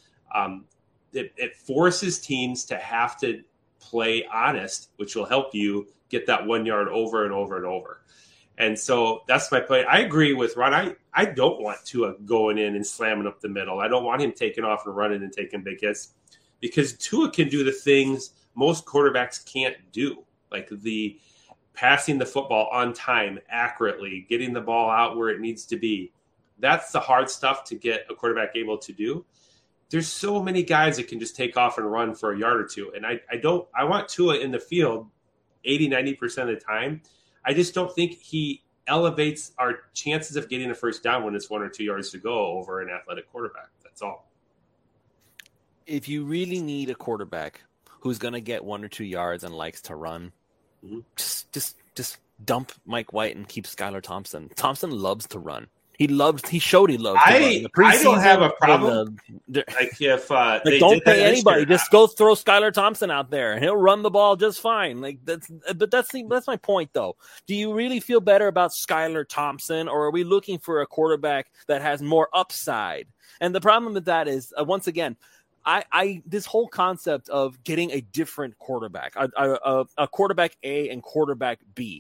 It forces teams to have to play honest, which will help you get that 1 yard over and over and over. And so that's my play. I agree with Ron. I don't want Tua going in and slamming up the middle. I don't want him taking off and running and taking big hits, because Tua can do the things most quarterbacks can't do, like the passing the football on time, accurately, getting the ball out where it needs to be. That's the hard stuff to get a quarterback able to do. There's so many guys that can just take off and run for a yard or two. And I want Tua in the field 80, 90% of the time. I just don't think he elevates our chances of getting a first down when it's 1 or 2 yards to go over an athletic quarterback. That's all. If you really need a quarterback who's going to get 1 or 2 yards and likes to run, just dump Mike White and keep Skylar Thompson. Thompson loves to run. He showed he loves to run. I don't have a problem. Like if they don't did pay that anybody, year, just go throw Skylar Thompson out there and he'll run the ball just fine. Like that's my point though. Do you really feel better about Skylar Thompson, or are we looking for a quarterback that has more upside? And the problem with that is once again, I this whole concept of getting a different quarterback, a quarterback A and quarterback B,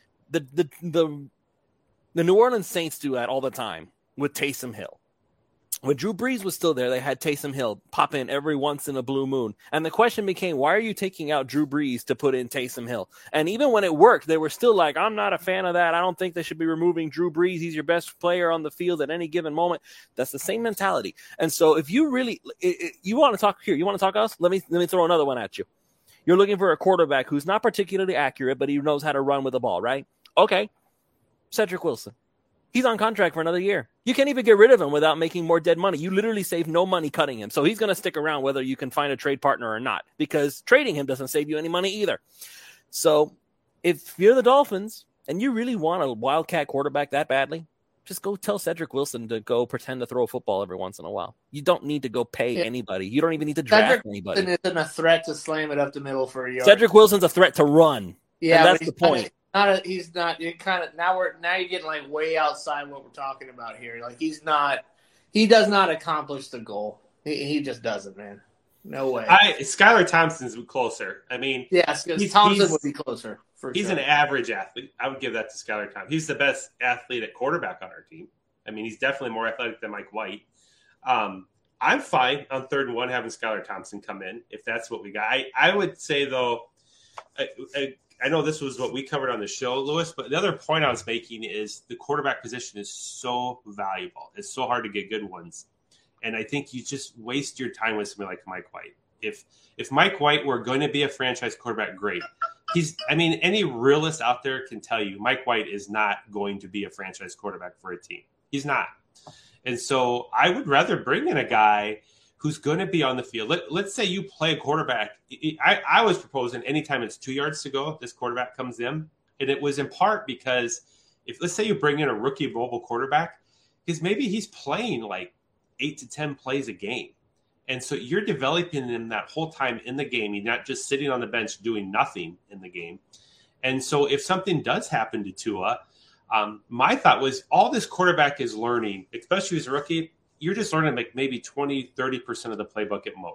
the New Orleans Saints do that all the time with Taysom Hill. When Drew Brees was still there, they had Taysom Hill pop in every once in a blue moon. And the question became, why are you taking out Drew Brees to put in Taysom Hill? And even when it worked, they were still like, I'm not a fan of that. I don't think they should be removing Drew Brees. He's your best player on the field at any given moment. That's the same mentality. And so if you really you want to talk here, you want to talk us? Let me throw another one at you. You're looking for a quarterback who's not particularly accurate, but he knows how to run with the ball, right? Okay. Cedric Wilson. He's on contract for another year. You can't even get rid of him without making more dead money. You literally save no money cutting him. So he's going to stick around whether you can find a trade partner or not, because trading him doesn't save you any money either. So if you're the Dolphins and you really want a wildcat quarterback that badly, just go tell Cedric Wilson to go pretend to throw a football every once in a while. You don't need to go pay anybody. You don't even need to draft anybody. Cedric Wilson isn't a threat to slam it up the middle for a yard. Cedric Wilson's a threat to run. Yeah, and that's the point. He's not. You kind of now you're getting like way outside what we're talking about here. Like he's not. He does not accomplish the goal. He just doesn't, man. No way. Skylar Thompson's closer. I mean, yes, because Thompson would be closer. He's an average athlete. I would give that to Skylar Thompson. He's the best athlete at quarterback on our team. I mean, he's definitely more athletic than Mike White. I'm fine on 3rd and 1 having Skylar Thompson come in if that's what we got. I would say though. I know this was what we covered on the show, Lewis, but the other point I was making is the quarterback position is so valuable. It's so hard to get good ones. And I think you just waste your time with somebody like Mike White. If Mike White were going to be a franchise quarterback, great. Any realist out there can tell you Mike White is not going to be a franchise quarterback for a team. He's not. And so I would rather bring in a guy who's going to be on the field. Let's say you play a quarterback. I was proposing anytime it's 2 yards to go, this quarterback comes in. And it was in part because let's say you bring in a rookie mobile quarterback, because maybe he's playing like 8 to 10 plays a game. And so you're developing him that whole time in the game. You're not just sitting on the bench doing nothing in the game. And so if something does happen to Tua, my thought was all this quarterback is learning, especially as a rookie, you're just learning like maybe 20, 30% of the playbook at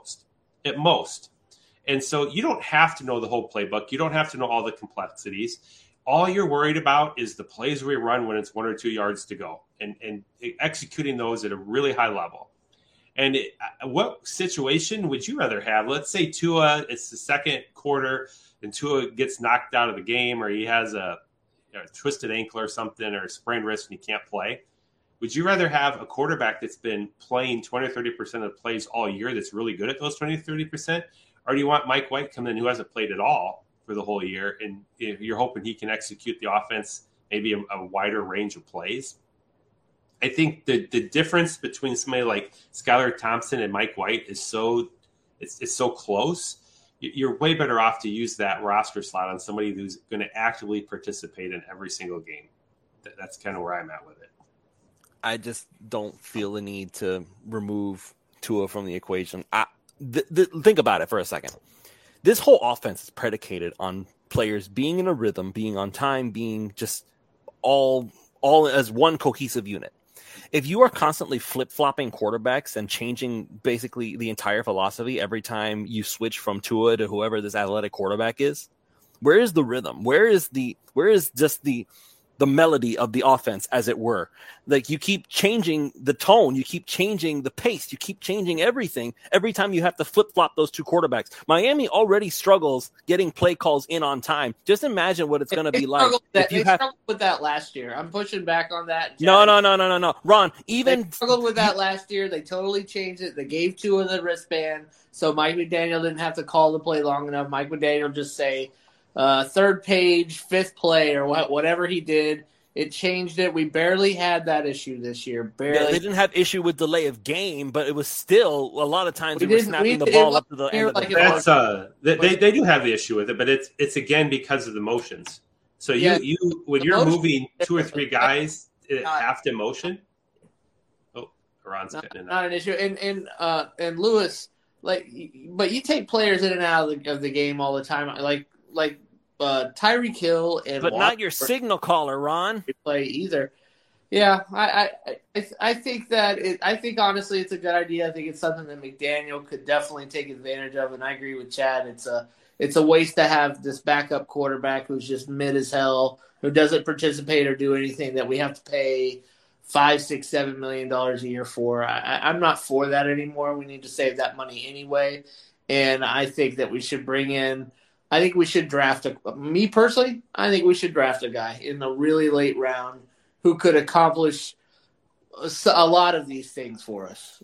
most. And so you don't have to know the whole playbook. You don't have to know all the complexities. All you're worried about is the plays we run when it's 1 or 2 yards to go and executing those at a really high level. And what situation would you rather have? Let's say Tua, it's the second quarter and Tua gets knocked out of the game, or he has a twisted ankle or something, or a sprained wrist and he can't play. Would you rather have a quarterback that's been playing 20 or 30% of the plays all year that's really good at those 20 or 30%? Or do you want Mike White come in who hasn't played at all for the whole year, and you're hoping he can execute the offense, maybe a wider range of plays? I think the difference between somebody like Skylar Thompson and Mike White is it's so close. You're way better off to use that roster slot on somebody who's going to actively participate in every single game. That's kind of where I'm at with it. I just don't feel the need to remove Tua from the equation. Think about it for a second. This whole offense is predicated on players being in a rhythm, being on time, being just all as one cohesive unit. If you are constantly flip-flopping quarterbacks and changing basically the entire philosophy every time you switch from Tua to whoever this athletic quarterback is, where is the rhythm? Where is just the melody of the offense, as it were? Like, you keep changing the tone, you keep changing the pace, you keep changing everything every time you have to flip-flop those two quarterbacks. Miami already struggles getting play calls in on time. Just imagine what it's going to be like. They struggled with that last year. I'm pushing back on that. No. Ron, they struggled with that last year. They totally changed it. They gave Tua the wristband, so Mike McDaniel didn't have to call the play long enough. Mike McDaniel just say, third page, fifth play, or whatever he did. It changed it. We barely had that issue this year. Barely. Yeah, they didn't have issue with delay of game, but it was still a lot of times we were snapping the ball up to the end of the clock. They do have the issue with it, but it's again because of the motions. So you when you're moving 2 or 3 guys at half the motion. Oh, Ron's getting not an issue. And Lewis, but you take players in and out of the game all the time, like Tyreek Hill and but not your signal caller, Ron. Play either. Yeah, I think that I think honestly it's a good idea. I think it's something that McDaniel could definitely take advantage of, and I agree with Chad. It's a waste to have this backup quarterback who's just mid as hell, who doesn't participate or do anything that we have to pay $5, $6, $7 million a year for. I'm not for that anymore. We need to save that money anyway, and I think that we should bring in. I think we should draft me personally. I think we should draft a guy in the really late round who could accomplish a lot of these things for us.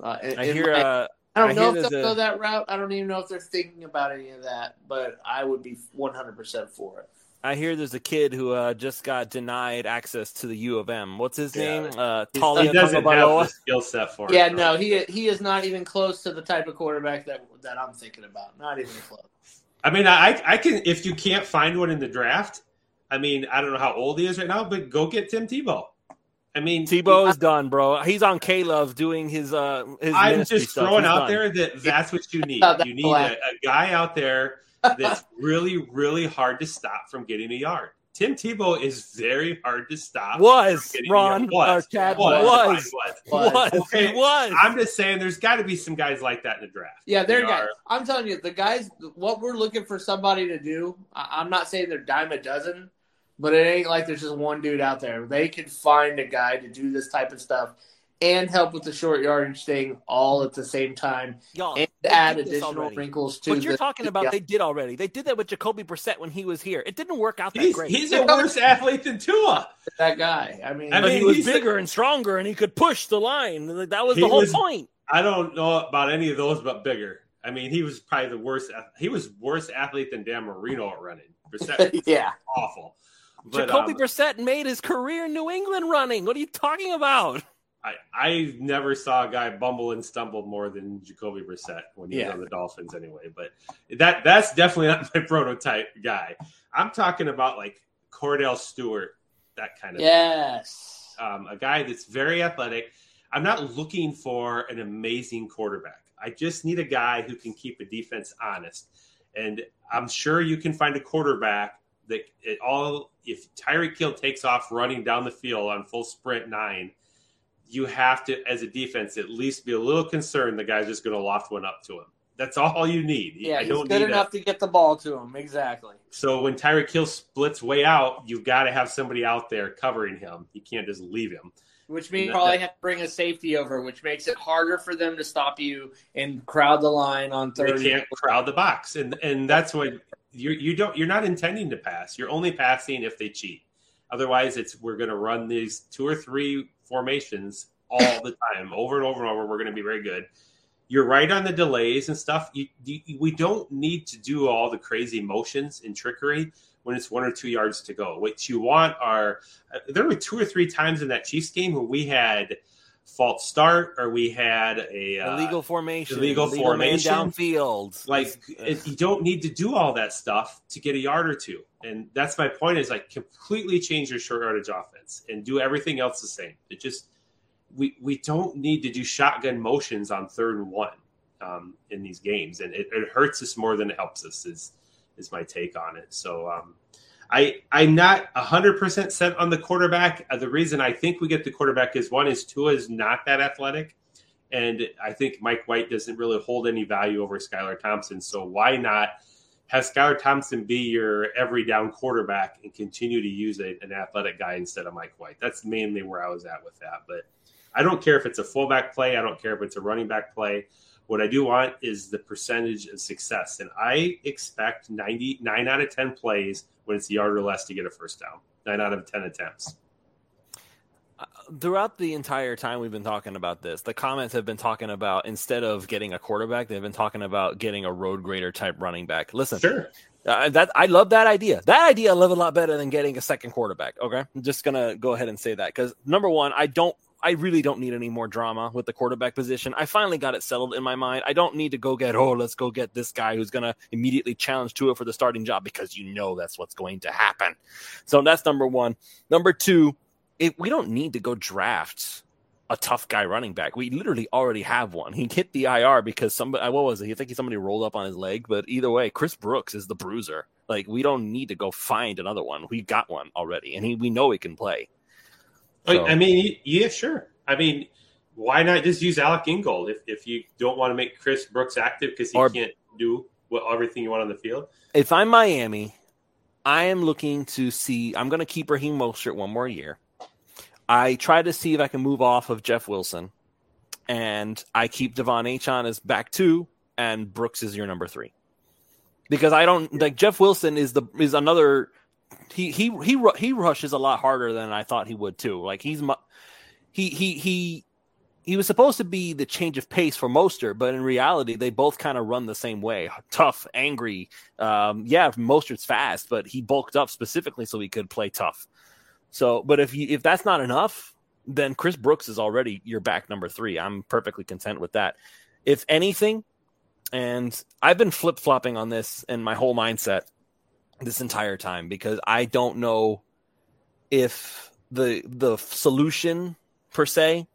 I don't know if they'll go that route. I don't even know if they're thinking about any of that, but I would be 100% for it. I hear there's a kid who just got denied access to the U of M. What's his name? Talia. He doesn't have the skill set for it. Yeah, no, he is not even close to the type of quarterback that I'm thinking about. Not even close. I mean, I can, if you can't find one in the draft, I mean, I don't know how old he is right now, but go get Tim Tebow. I mean, Tebow is done, bro. He's on K-Love doing his I'm just throwing out there that's what you need. You need a guy out there that's really, really hard to stop from getting a yard. Tim Tebow is very hard to stop. Ron, Chad was. Okay, he was. I'm just saying there's got to be some guys like that in the draft. Yeah, they're guys. I'm telling you, the guys, what we're looking for somebody to do, I'm not saying they're dime a dozen, but it ain't like there's just one dude out there. They can find a guy to do this type of stuff and help with the short yardage thing all at the same time, and add additional wrinkles to what you're talking about. They did already. They did that with Jacoby Brissett when he was here. It didn't work out that great. He's a worse athlete than Tua. That guy. I mean he was bigger and stronger, and he could push the line. That was the whole point. I don't know about any of those, but bigger. I mean, he was probably the worst. He was worse athlete than Dan Marino at running. Brissett was awful. But, Jacoby Brissett made his career in New England running. What are you talking about? I never saw a guy bumble and stumble more than Jacoby Brissett when he was on the Dolphins anyway. But that's definitely not my prototype guy. I'm talking about like Cordell Stewart, that kind of thing. A guy that's very athletic. I'm not looking for an amazing quarterback. I just need a guy who can keep a defense honest. And I'm sure you can find a quarterback that if Tyreek Hill takes off running down the field on full sprint 9, you have to, as a defense, at least be a little concerned the guy's just going to loft one up to him. That's all you need. Yeah, he's good enough to get the ball to him. Exactly. So when Tyreek Hill splits way out, you've got to have somebody out there covering him. You can't just leave him. Which means you probably have to bring a safety over, which makes it harder for them to stop you and crowd the line on third. They can't crowd the box, and that's what you're not intending to pass. You're only passing if they cheat. Otherwise, we're going to run these 2 or 3 formations all the time, over and over and over. We're going to be very good. You're right on the delays and stuff. We don't need to do all the crazy motions and trickery when it's 1 or 2 yards to go. What you want there were 2 or 3 times in that Chiefs game where we had false start or we had illegal formation, illegal formation downfield. Like you don't need to do all that stuff to get a yard or 2. And that's my point is like completely change your short yardage offense and do everything else the same. It just, we don't need to do shotgun motions on 3rd and 1 in these games. And it hurts us more than it helps us is my take on it. So I'm not 100% set on the quarterback. The reason I think we get the quarterback is Tua is not that athletic. And I think Mike White doesn't really hold any value over Skylar Thompson. So why not have Skylar Thompson be your every down quarterback and continue to use an athletic guy instead of Mike White? That's mainly where I was at with that. But I don't care if it's a fullback play. I don't care if it's a running back play. What I do want is the percentage of success. And I expect 9 out of 10 plays when it's a yard or less to get a first down. 9 out of 10 attempts. Throughout the entire time we've been talking about this, the comments have been talking about, instead of getting a quarterback, they've been talking about getting a road grader type running back. Listen, sure. That I love that idea. That idea I love a lot better than getting a second quarterback. Okay, I'm just gonna go ahead and say that because number one, I really don't need any more drama with the quarterback position. I finally got it settled in my mind. I don't need to let's go get this guy who's gonna immediately challenge Tua for the starting job because that's what's going to happen. So that's number one. Number two, we don't need to go draft a tough guy running back. We literally already have one. He hit the IR because somebody, what was it? I think somebody rolled up on his leg, but either way, Chris Brooks is the bruiser. Like, we don't need to go find another one. We got one already, and we know he can play. So. I mean, yeah, sure. I mean, why not just use Alec Ingold if you don't want to make Chris Brooks active because he can't do everything you want on the field? If I'm Miami, I am looking to see, I'm going to keep Raheem Mostert one more year. I try to see if I can move off of Jeff Wilson, and I keep Devon Achane as back 2, and Brooks is your number 3. Because I don't like Jeff Wilson is another. He rushes a lot harder than I thought he would too. Like he was supposed to be the change of pace for Mostert, but in reality, they both kind of run the same way. Tough, angry. Mostert's fast, but he bulked up specifically so he could play tough. So, but if that's not enough, then Chris Brooks is already your back number 3. I'm perfectly content with that. If anything, and I've been flip-flopping on this in my whole mindset this entire time because I don't know if the solution per se,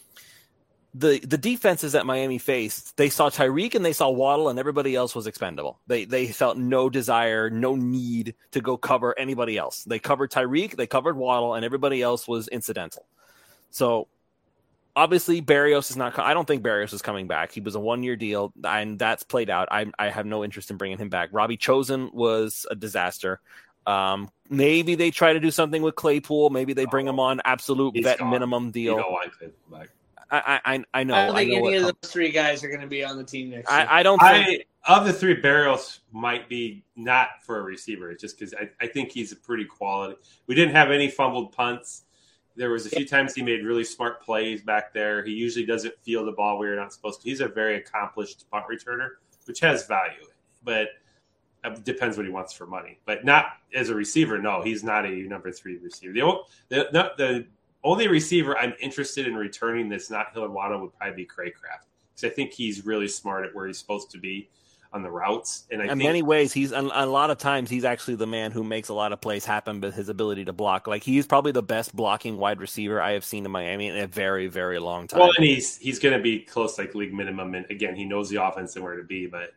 the defenses that Miami faced, they saw Tyreek and they saw Waddle and everybody else was expendable. They felt no desire, no need to go cover anybody else. They covered Tyreek, they covered Waddle, and everybody else was incidental. So obviously Berrios is not. I don't think Berrios is coming back. He was a 1-year deal, and that's played out. I have no interest in bringing him back. Robbie Chosen was a disaster. Maybe they try to do something with Claypool. Maybe they bring him on absolute vet minimum deal. You don't want Claypool back. I know. I don't think any of those 3 guys are going to be on the team next year. I don't think. Of the 3, Berrios might be not for a receiver, just because I think he's a pretty quality. We didn't have any fumbled punts. There was a few times he made really smart plays back there. He usually doesn't feel the ball where you're not supposed to. He's a very accomplished punt returner, which has value, but it depends what he wants for money. But not as a receiver. No, he's not a number 3 receiver. The only receiver I'm interested in returning that's not Hill and Waddle would probably be Craycraft, because I think he's really smart at where he's supposed to be on the routes. And in many ways, he's a lot of times he's actually the man who makes a lot of plays happen with his ability to block. Like, he's probably the best blocking wide receiver I have seen in Miami in a very, very long time. Well, and he's going to be close, like league minimum. And again, he knows the offense and where to be. But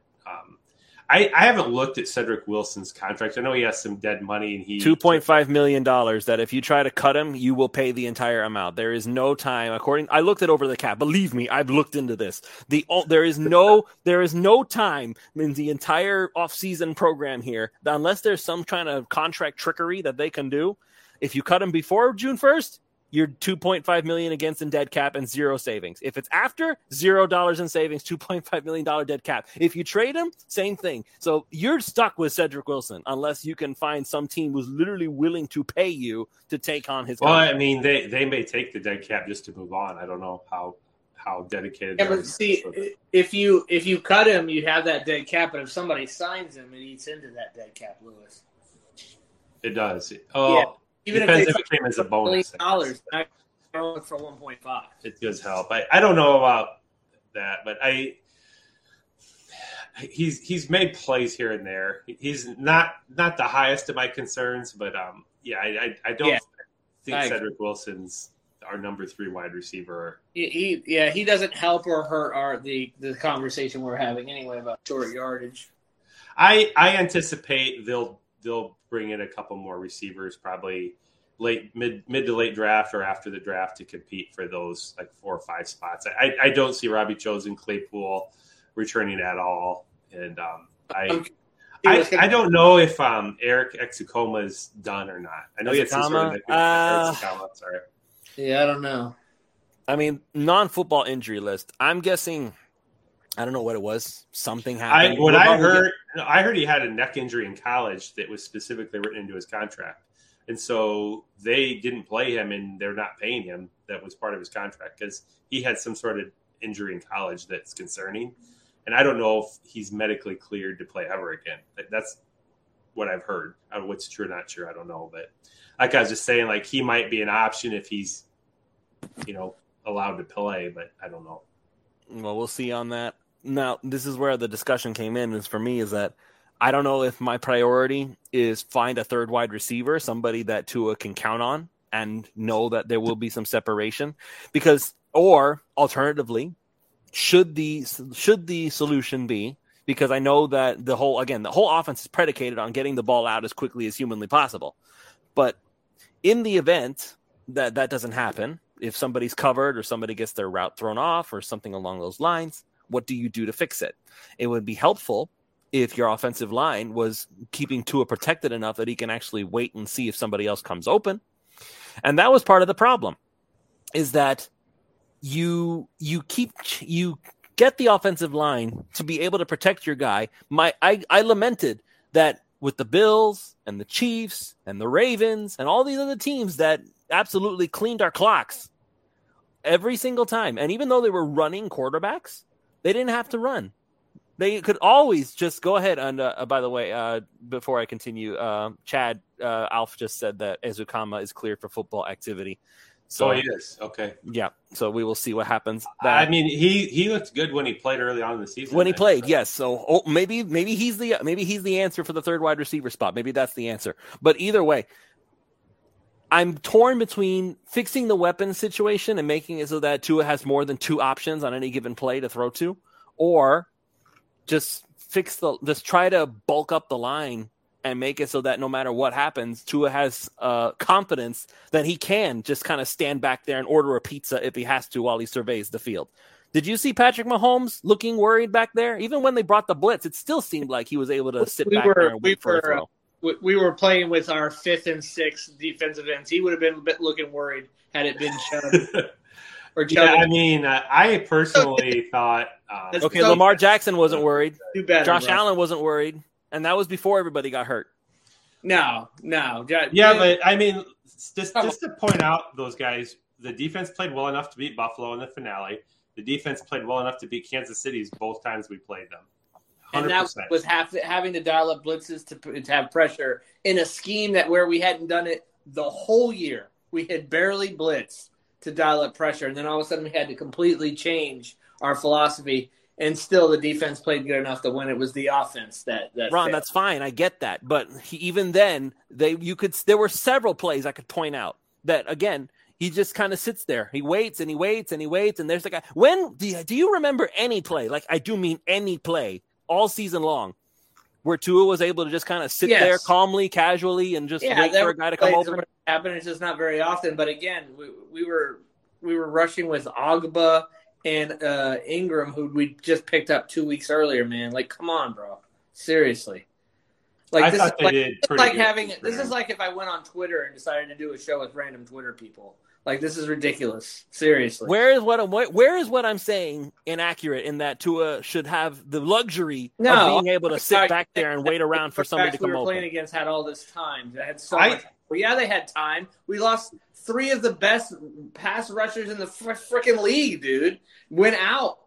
I haven't looked at Cedric Wilson's contract. I know he has some dead money, and $2.5 million. That if you try to cut him, you will pay the entire amount. There is no time. I looked at over the cap. Believe me, I've looked into this. There is no time in the entire offseason program here that unless there's some kind of contract trickery that they can do. If you cut him before June 1st, you're $2.5 million against in dead cap and 0 savings. If it's after, $0 in savings, $2.5 million dead cap. If you trade him, same thing. So you're stuck with Cedric Wilson unless you can find some team who's literally willing to pay you to take on his contract. Well, I mean, they may take the dead cap just to move on. I don't know how dedicated. Yeah, but see, if you cut him, you have that dead cap. But if somebody signs him, it eats into that dead cap, Lewis. It does. Oh. Yeah. Even depends if it came as a bonus. $1 million for 1.5. It does help. I don't know about that, but he's made plays here and there. He's not the highest of my concerns, but I don't think Cedric Wilson's our number 3 wide receiver. He doesn't help or hurt the conversation we're having anyway about short yardage. I anticipate they'll bring in a couple more receivers, probably mid to late draft or after the draft, to compete for those like 4 or 5 spots. I don't see Robbie Chosen, Claypool returning at all, and I don't know if Eric Exukoma is done or not. I know he had some sort of sorry. Yeah, I don't know. I mean, non-football injury list. I'm guessing. I don't know what it was. Something happened. I heard he had a neck injury in college that was specifically written into his contract. And so they didn't play him and they're not paying him. That was part of his contract because he had some sort of injury in college that's concerning. And I don't know if he's medically cleared to play ever again. what I've heard. What's true or not true, I don't know. But like I was just saying, like he might be an option if he's, allowed to play, but I don't know. Well, we'll see on that. Now, this is where the discussion came in, is for me is that I don't know if my priority is find a third wide receiver, somebody that Tua can count on and know that there will be some separation, or alternatively, should the solution be, because I know that the whole offense is predicated on getting the ball out as quickly as humanly possible. But in the event that doesn't happen, if somebody's covered or somebody gets their route thrown off or something along those lines, what do you do to fix it? It would be helpful if your offensive line was keeping Tua protected enough that he can actually wait and see if somebody else comes open. And that was part of the problem, is that you get the offensive line to be able to protect your guy. I lamented that with the Bills and the Chiefs and the Ravens and all these other teams that absolutely cleaned our clocks every single time. And even though they were running quarterbacks, they didn't have to run. They could always just go ahead. And by the way, before I continue, Chad Alf just said that Ezukama is cleared for football activity. So he is. Okay. Yeah. So we will see what happens. I mean, he looked good when he played early on in the season. When he played, yes. So maybe he's the answer for the third wide receiver spot. Maybe that's the answer. But either way, I'm torn between fixing the weapon situation and making it so that Tua has more than two options on any given play to throw to, or just try to bulk up the line and make it so that no matter what happens, Tua has confidence that he can just kind of stand back there and order a pizza if he has to while he surveys the field. Did you see Patrick Mahomes looking worried back there? Even when they brought the blitz, it still seemed like he was able to sit back there and wait for a throw. We were playing with our 5th and 6th defensive ends. He would have been a bit looking worried had it been Chubb. Yeah, I mean, I personally thought... Lamar Jackson wasn't worried. Do better, Josh Allen wasn't worried. And that was before everybody got hurt. No. Yeah, but I mean, just to point out those guys, the defense played well enough to beat Buffalo in the finale. The defense played well enough to beat Kansas City both times we played them. 100%. And that was having to dial up blitzes to have pressure in a scheme where we hadn't done it the whole year. We had barely blitzed to dial up pressure, and then all of a sudden we had to completely change our philosophy. And still, the defense played good enough that when it was the offense that Ron, failed. That's fine. I get that, but even then, there were several plays I could point out that again he just kind of sits there. He waits and he waits and he waits, and there's the guy. Do you remember any play? Like I do mean any play all season long, where Tua was able to just kind of sit there calmly, casually, and just wait for a guy to come open? Happen. It's just not very often. But again, we were rushing with Ogba and Ingram, who we just picked up 2 weeks earlier, man. Like, come on, bro. Seriously. Like, this is like if I went on Twitter and decided to do a show with random Twitter people. Like, this is ridiculous. Seriously. Where is what I'm saying inaccurate in that Tua should have the luxury of being able to sit back there and wait around for somebody to come open? We were playing against had all this time. They had so much. Well, yeah, they had time. We lost 3 of the best pass rushers in the freaking league, dude. Went out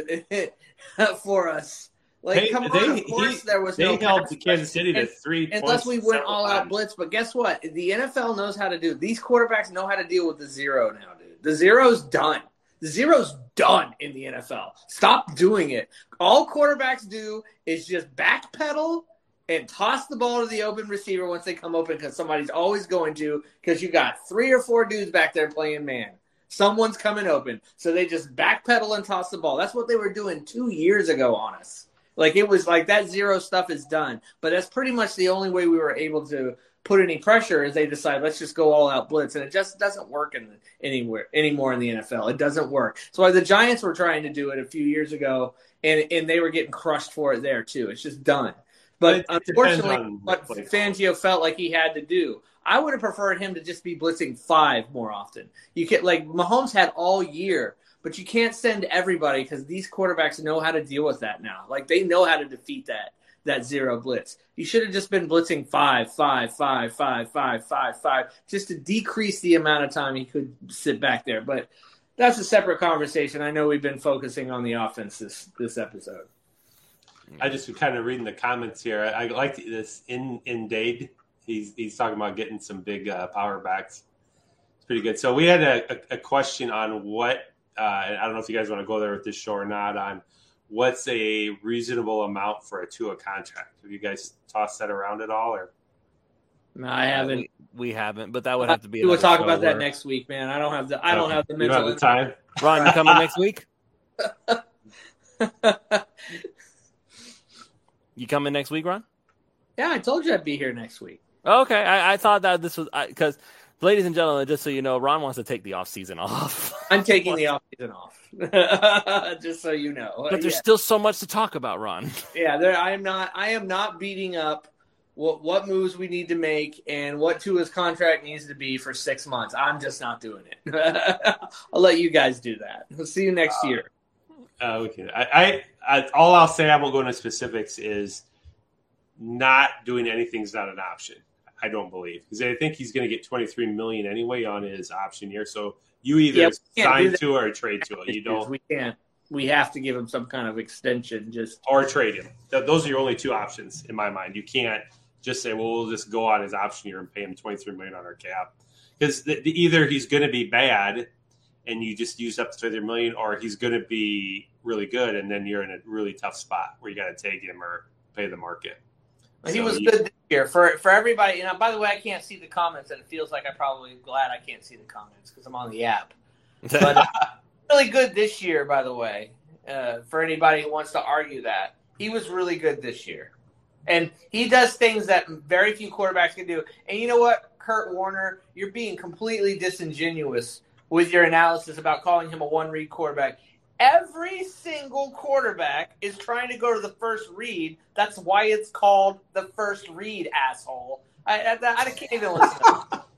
for us. Like, come on, of course there was no. They held Kansas City to 3 points. Unless we went all-out blitz. But guess what? The NFL knows how to do. These quarterbacks know how to deal with the zero now, dude. The zero's done. The zero's done in the NFL. Stop doing it. All quarterbacks do is just backpedal and toss the ball to the open receiver once they come open, because somebody's always going to, because you got 3 or 4 dudes back there playing man. Someone's coming open. So they just backpedal and toss the ball. That's what they were doing 2 years ago on us. Like, it was like that zero stuff is done. But that's pretty much the only way we were able to put any pressure is they decide, let's just go all out blitz. And it just doesn't work anymore in the NFL. It doesn't work. So the Giants were trying to do it a few years ago, and they were getting crushed for it there too. It's just done. But unfortunately, what Fangio felt like he had to do, I would have preferred him to just be blitzing 5 more often. You can, like Mahomes had all year, but you can't send everybody because these quarterbacks know how to deal with that now. Like, they know how to defeat that zero blitz. You should have just been blitzing 5, 5, 5, 5, 5, 5, 5, just to decrease the amount of time he could sit back there. But that's a separate conversation. I know we've been focusing on the offense this episode. I just kind of reading the comments here. I like this in Dade. He's talking about getting some big power backs. It's pretty good. So we had a question on what I don't know if you guys want to go there with this show or not, on what's a reasonable amount for a Tua contract. Have you guys tossed that around at all? Or no, I haven't. We haven't, but that would have to be. We'll talk about that next week, man. I don't have the mental. You don't have the time. Ron, you coming next week? You coming next week, Ron? Yeah, I told you I'd be here next week. Okay, I thought that this was because, ladies and gentlemen, just so you know, Ron wants to take the off season off. I'm taking the off season off, just so you know. But there's still so much to talk about, Ron. Yeah, I am not beating up what moves we need to make and what Tua's contract needs to be for 6 months. I'm just not doing it. I'll let you guys do that. We'll see you next year. Okay. I all I'll say, I won't go into specifics, is not doing anything is not an option. I don't believe, because I think he's going to get $23 million anyway on his option year. So you either sign to or trade to it. You don't. We can't. We have to give him some kind of extension, or trade him. Those are your only two options in my mind. You can't just say, well, we'll just go on his option year and pay him $23 million on our cap, because either he's going to be bad and you just use up the $23 million, or he's going to be really good and then you're in a really tough spot where you got to take him or pay the market. He was good this year for everybody. By the way, I can't see the comments, and it feels like I'm probably glad I can't see the comments because I'm on the app. But really good this year, by the way. For anybody who wants to argue that, he was really good this year, and he does things that very few quarterbacks can do. And you know what, Kurt Warner, you're being completely disingenuous with your analysis about calling him a one-read quarterback. Every single quarterback is trying to go to the first read. That's why it's called the first read, asshole. I can't even listen to that.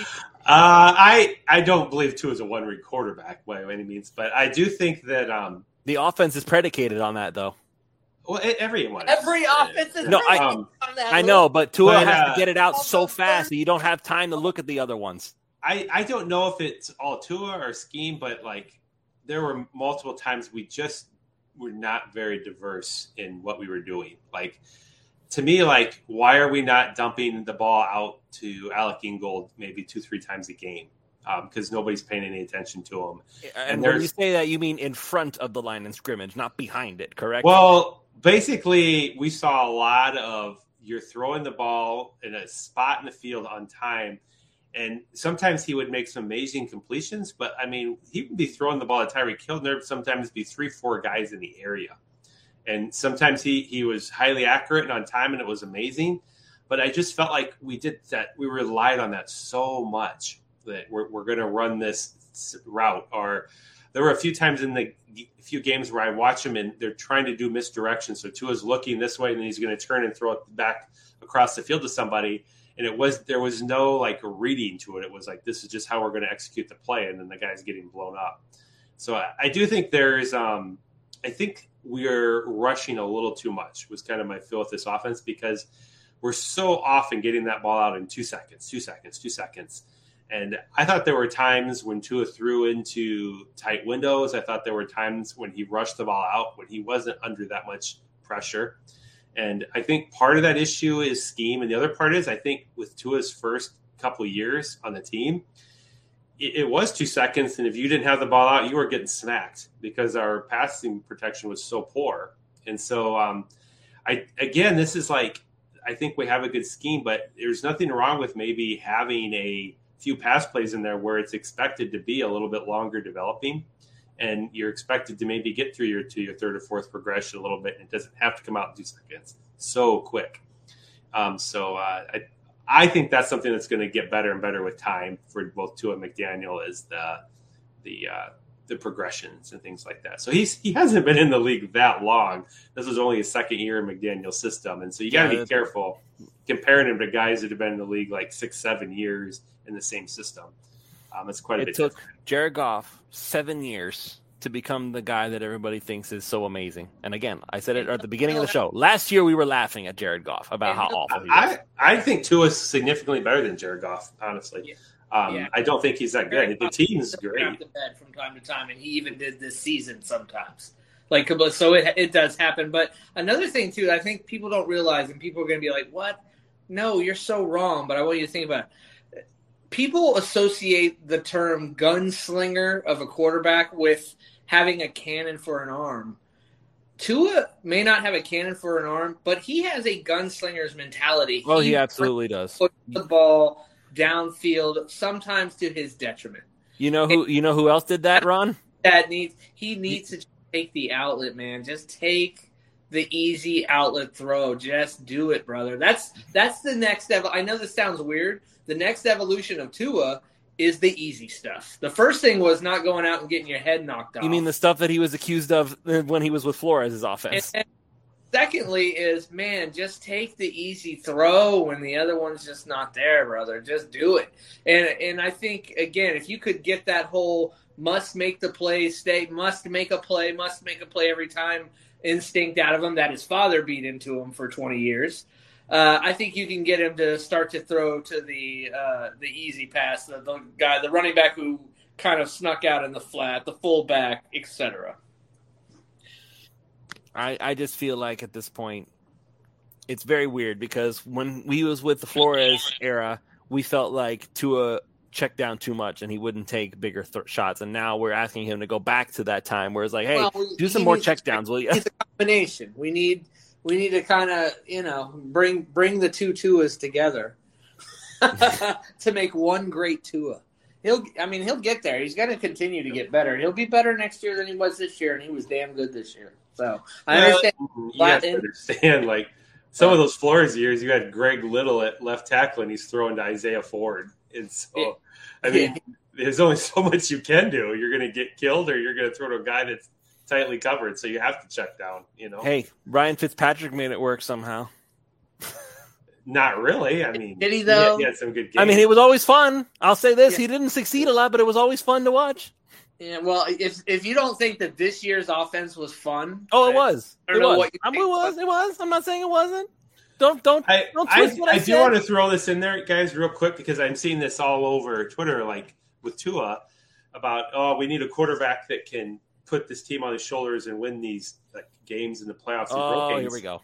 I don't believe Tua is a one-read quarterback by any means, but I do think that the offense is predicated on that, though. Well, everyone. Every offense is predicated on that. I know, but Tua has to get it out so fast that you don't have time to look at the other ones. I don't know if it's all Tua or scheme, but there were multiple times we just were not very diverse in what we were doing. To me, why are we not dumping the ball out to Alec Ingold maybe 2-3 times a game? Because nobody's paying any attention to him. And when you say that, you mean in front of the line of scrimmage, not behind it, correct? Well, basically, we saw a lot of you're throwing the ball in a spot in the field on time. And sometimes he would make some amazing completions, but he would be throwing the ball at Tyreek Hill, and there would sometimes be 3-4 guys in the area. And sometimes he was highly accurate and on time, and it was amazing. But I just felt like we did that. We relied on that so much that we're going to run this route. Or there were a few times in the few games where I watch them and they're trying to do misdirection. So Tua's looking this way, and then he's going to turn and throw it back across the field to somebody. And there was no reading to it. It was this is just how we're going to execute the play. And then the guy's getting blown up. So I do think there's, I think we're rushing a little too much was kind of my feel with this offense, because we're so often getting that ball out in 2 seconds. And I thought there were times when Tua threw into tight windows. I thought there were times when he rushed the ball out when he wasn't under that much pressure. And I think part of that issue is scheme. And the other part is, I think with Tua's first couple of years on the team, it was 2 seconds. And if you didn't have the ball out, you were getting smacked because our passing protection was so poor. And so, this is I think we have a good scheme, but there's nothing wrong with maybe having a few pass plays in there where it's expected to be a little bit longer developing. And you're expected to maybe get through your third or fourth progression a little bit, and it doesn't have to come out in 2 seconds so quick. I think that's something that's going to get better and better with time for both Tua and McDaniel, is the progressions and things like that. So he hasn't been in the league that long. This was only his second year in McDaniel's system, and so you got to be careful comparing him to guys that have been in the league 6-7 years in the same system. It's quite a bit. It took Jared Goff 7 years to become the guy that everybody thinks is so amazing. And again, I said it at the beginning of the show. Last year, we were laughing at Jared Goff about how awful he was. I think Tua is significantly better than Jared Goff, honestly. I don't think he's that good. The team's great. From time to time, and he even did this season sometimes. Like, so it does happen. But another thing too, I think people don't realize, and people are going to be like, "What? No, you're so wrong." But I want you to think about it. People associate the term gunslinger of a quarterback with having a cannon for an arm. Tua may not have a cannon for an arm, but he has a gunslinger's mentality. Well, he absolutely does. Put the ball downfield, sometimes to his detriment. You know who else did that, Ron? He needs to take the outlet, man. Just take the easy outlet throw. Just do it, brother. That's the next level. I know this sounds weird. The next evolution of Tua is the easy stuff. The first thing was not going out and getting your head knocked off. You mean the stuff that he was accused of when he was with Flores' offense? And secondly is, man, just take the easy throw when the other one's just not there, brother. Just do it. And I think, again, if you could get that whole must make the play, must make a play every time instinct out of him that his father beat into him for 20 years, I think you can get him to start to throw to the easy pass, the running back who kind of snuck out in the flat, the fullback, etc. I just feel like at this point, it's very weird because when we was with the Flores era, we felt like Tua checked down too much and he wouldn't take bigger shots. And now we're asking him to go back to that time where it's like, hey, do some more check downs, will you? It's a combination. We need to kind of, bring the two Tuas together to make one great Tua. He'll get there. He's going to continue to get better. He'll be better next year than he was this year, and he was damn good this year. So I understand. You have to understand, like, some of those Flores years, you had Greg Little at left tackle, and he's throwing to Isaiah Ford. And so, there's only so much you can do. You're going to get killed, or you're going to throw to a guy that's tightly covered, so you have to check down. Hey, Ryan Fitzpatrick made it work somehow. Not really. I mean, did he though? He had some good games. I mean, it was always fun. I'll say this: he didn't succeed a lot, but it was always fun to watch. Yeah, well, if you don't think that this year's offense was fun, it was. It was. It was. I'm not saying it wasn't. Don't twist what I said. I do want to throw this in there, guys, real quick, because I'm seeing this all over Twitter, like with Tua, about we need a quarterback that can put this team on his shoulders and win these games in the playoffs. And here we go.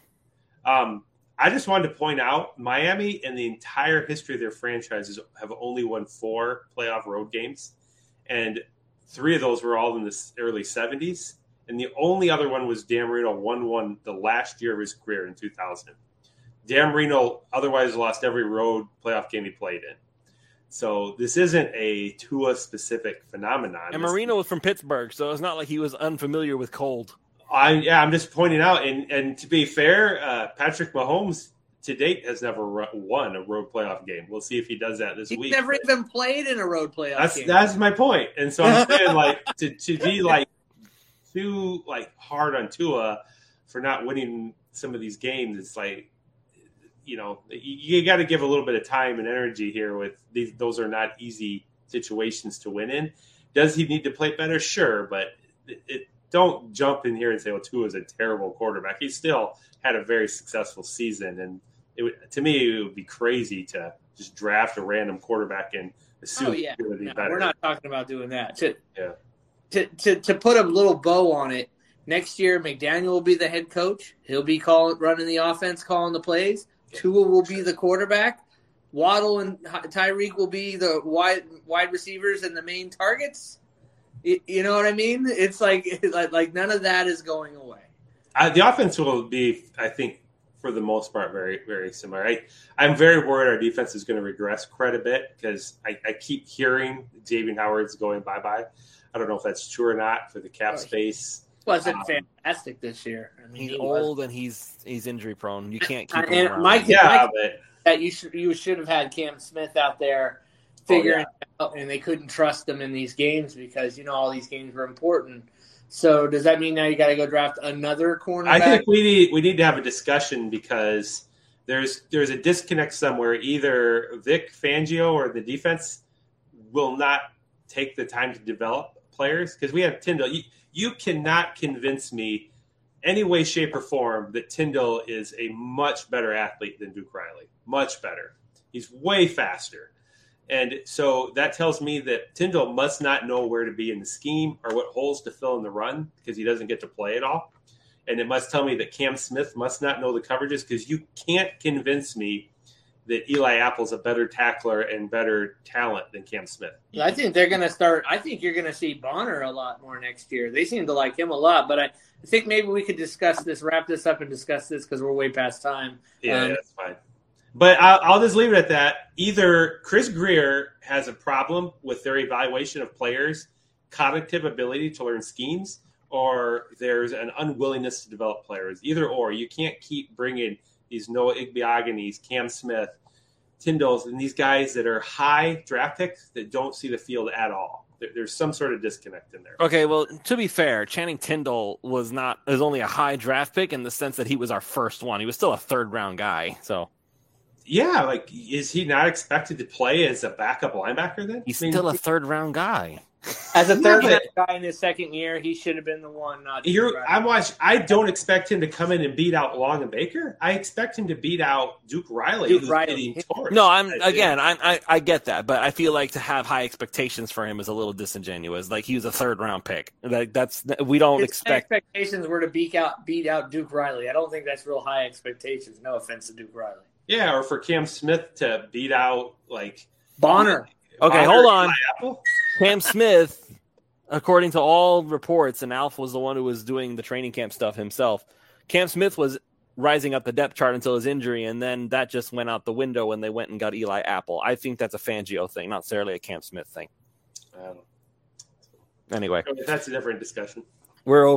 I just wanted to point out Miami in the entire history of their franchises have only won 4 playoff road games, and 3 of those were all in the early 70s, and the only other one was Dan Marino won one the last year of his career in 2000. Dan Marino otherwise lost every road playoff game he played in. So this isn't a Tua-specific phenomenon. And Marino was from Pittsburgh, so it's not like he was unfamiliar with cold. I'm just pointing out, and to be fair, Patrick Mahomes to date has never won a road playoff game. We'll see if he does that this week. He's never even played in a road playoff game. That's my point. And so I'm saying, to be too hard on Tua for not winning some of these games, it's like, you got to give a little bit of time and energy here. With these, those are not easy situations to win in. Does he need to play better? Sure, but don't jump in here and say, "Well, Tua is a terrible quarterback." He still had a very successful season, and to me, it would be crazy to just draft a random quarterback and assume he's going to be better. We're not talking about doing that. To put a little bow on it, next year McDaniel will be the head coach. He'll be running the offense, calling the plays. Tua will be the quarterback. Waddle and Tyreek will be the wide receivers and the main targets. You know what I mean? It's like none of that is going away. The offense will be, I think, for the most part, very, very similar. I'm very worried our defense is going to regress quite a bit because I keep hearing Xavier Howard's going bye-bye. I don't know if that's true or not for the cap space. Wasn't fantastic this year. I mean, he's old and he's injury prone. You can't keep him around. That you should have had Cam Smith out there figuring it out, and they couldn't trust him in these games because all these games were important. So does that mean now you got to go draft another cornerback? I think we need to have a discussion because there's a disconnect somewhere. Either Vic Fangio or the defense will not take the time to develop players because we have Tyndall. You cannot convince me any way, shape, or form that Tyndall is a much better athlete than Duke Riley. Much better. He's way faster. And so that tells me that Tyndall must not know where to be in the scheme or what holes to fill in the run because he doesn't get to play at all. And it must tell me that Cam Smith must not know the coverages because you can't convince me that Eli Apple's a better tackler and better talent than Cam Smith. I think they're going to start. I think you're going to see Bonner a lot more next year. They seem to like him a lot, but I think maybe we could discuss this, wrap this up and discuss this because we're way past time. Yeah, that's fine. But I'll just leave it at that. Either Chris Grier has a problem with their evaluation of players' cognitive ability to learn schemes, or there's an unwillingness to develop players. Either or. You can't keep bringing these Noah Igbeaghanis, Cam Smith, Tyndalls, and these guys that are high draft picks that don't see the field at all. There's some sort of disconnect in there. Okay, well, to be fair, Channing Tyndall was only a high draft pick in the sense that he was our first one. He was still a third-round guy, so... Yeah, like, is he not expected to play as a backup linebacker then? He's still a third-round guy. As a third-round guy in his second year, he should have been the one. I don't expect him to come in and beat out Long and Baker. I expect him to beat out Duke Riley. No, I get that, but I feel like to have high expectations for him is a little disingenuous. Like, he was a third-round pick. Like, we don't expect expectations were to beat out Duke Riley. I don't think that's real high expectations. No offense to Duke Riley. Yeah, or for Cam Smith to beat out, like... Bonner. Okay, hold on. Cam Smith, according to all reports, and Alf was the one who was doing the training camp stuff himself, Cam Smith was rising up the depth chart until his injury, and then that just went out the window when they went and got Eli Apple. I think that's a Fangio thing, not necessarily a Cam Smith thing. Anyway. That's a different discussion. We're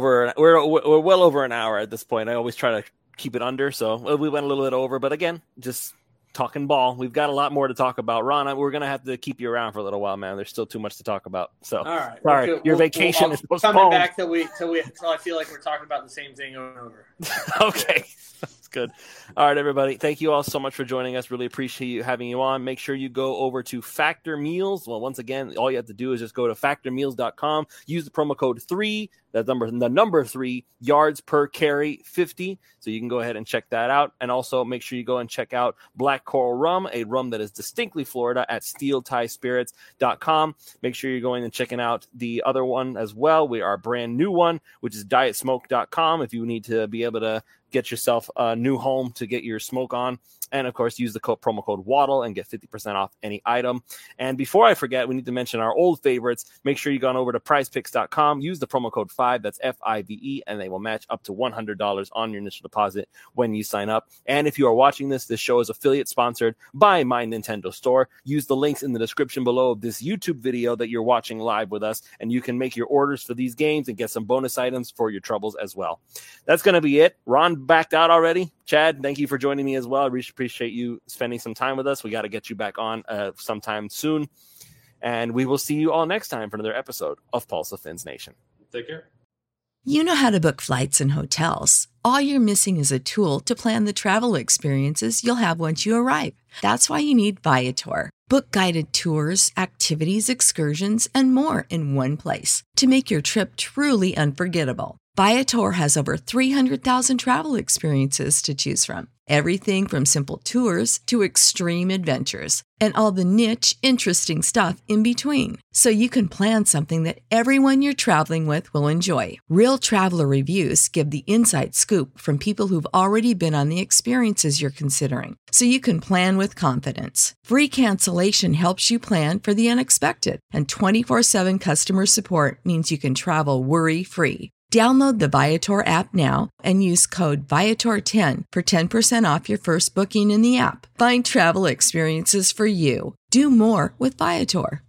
well over an hour at this point. I always try to keep it under, so we went a little bit over, but again, just talking ball. We've got a lot more to talk about. Ron, we're going to have to keep you around for a little while, man. There's still too much to talk about. So, all right. Sorry, your vacation is postponed. Coming back till I feel like we're talking about the same thing over and over. Okay. That's good. All right, everybody. Thank you all so much for joining us. Really appreciate having you on. Make sure you go over to Factor Meals. Well, once again, all you have to do is just go to factormeals.com. Use the promo code 3. That's the number 3, yards per carry 50. So you can go ahead and check that out. And also make sure you go and check out Black Coral Rum, a rum that is distinctly Florida, at steeltiespirits.com. Make sure you're going and checking out the other one as well. We are a brand new one, which is dietsmoke.com. If you need to be able to get yourself a new home to get your smoke on. And, of course, use the promo code WADDLE and get 50% off any item. And before I forget, we need to mention our old favorites. Make sure you go on over to prizepicks.com. Use the promo code 5, that's FIVE, and they will match up to $100 on your initial deposit when you sign up. And if you are watching this show is affiliate sponsored by My Nintendo Store. Use the links in the description below of this YouTube video that you're watching live with us, and you can make your orders for these games and get some bonus items for your troubles as well. That's going to be it. Ron backed out already. Chad, thank you for joining me as well. I really appreciate you spending some time with us. We got to get you back on sometime soon. And we will see you all next time for another episode of Pulse of Fins Nation. Take care. You know how to book flights and hotels. All you're missing is a tool to plan the travel experiences you'll have once you arrive. That's why you need Viator. Book guided tours, activities, excursions, and more in one place to make your trip truly unforgettable. Viator has over 300,000 travel experiences to choose from. Everything from simple tours to extreme adventures and all the niche, interesting stuff in between. So you can plan something that everyone you're traveling with will enjoy. Real traveler reviews give the inside scoop from people who've already been on the experiences you're considering. So you can plan with confidence. Free cancellation helps you plan for the unexpected. And 24/7 customer support means you can travel worry-free. Download the Viator app now and use code Viator10 for 10% off your first booking in the app. Find travel experiences for you. Do more with Viator.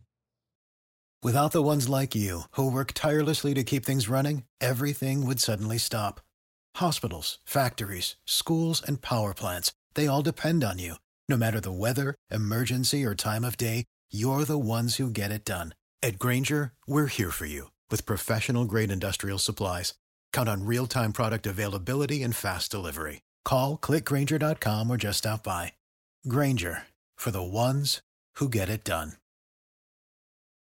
Without the ones like you, who work tirelessly to keep things running, everything would suddenly stop. Hospitals, factories, schools, and power plants, they all depend on you. No matter the weather, emergency, or time of day, you're the ones who get it done. At Grainger, we're here for you with professional-grade industrial supplies. Count on real-time product availability and fast delivery. Call, click Grainger.com, or just stop by. Grainger, for the ones who get it done.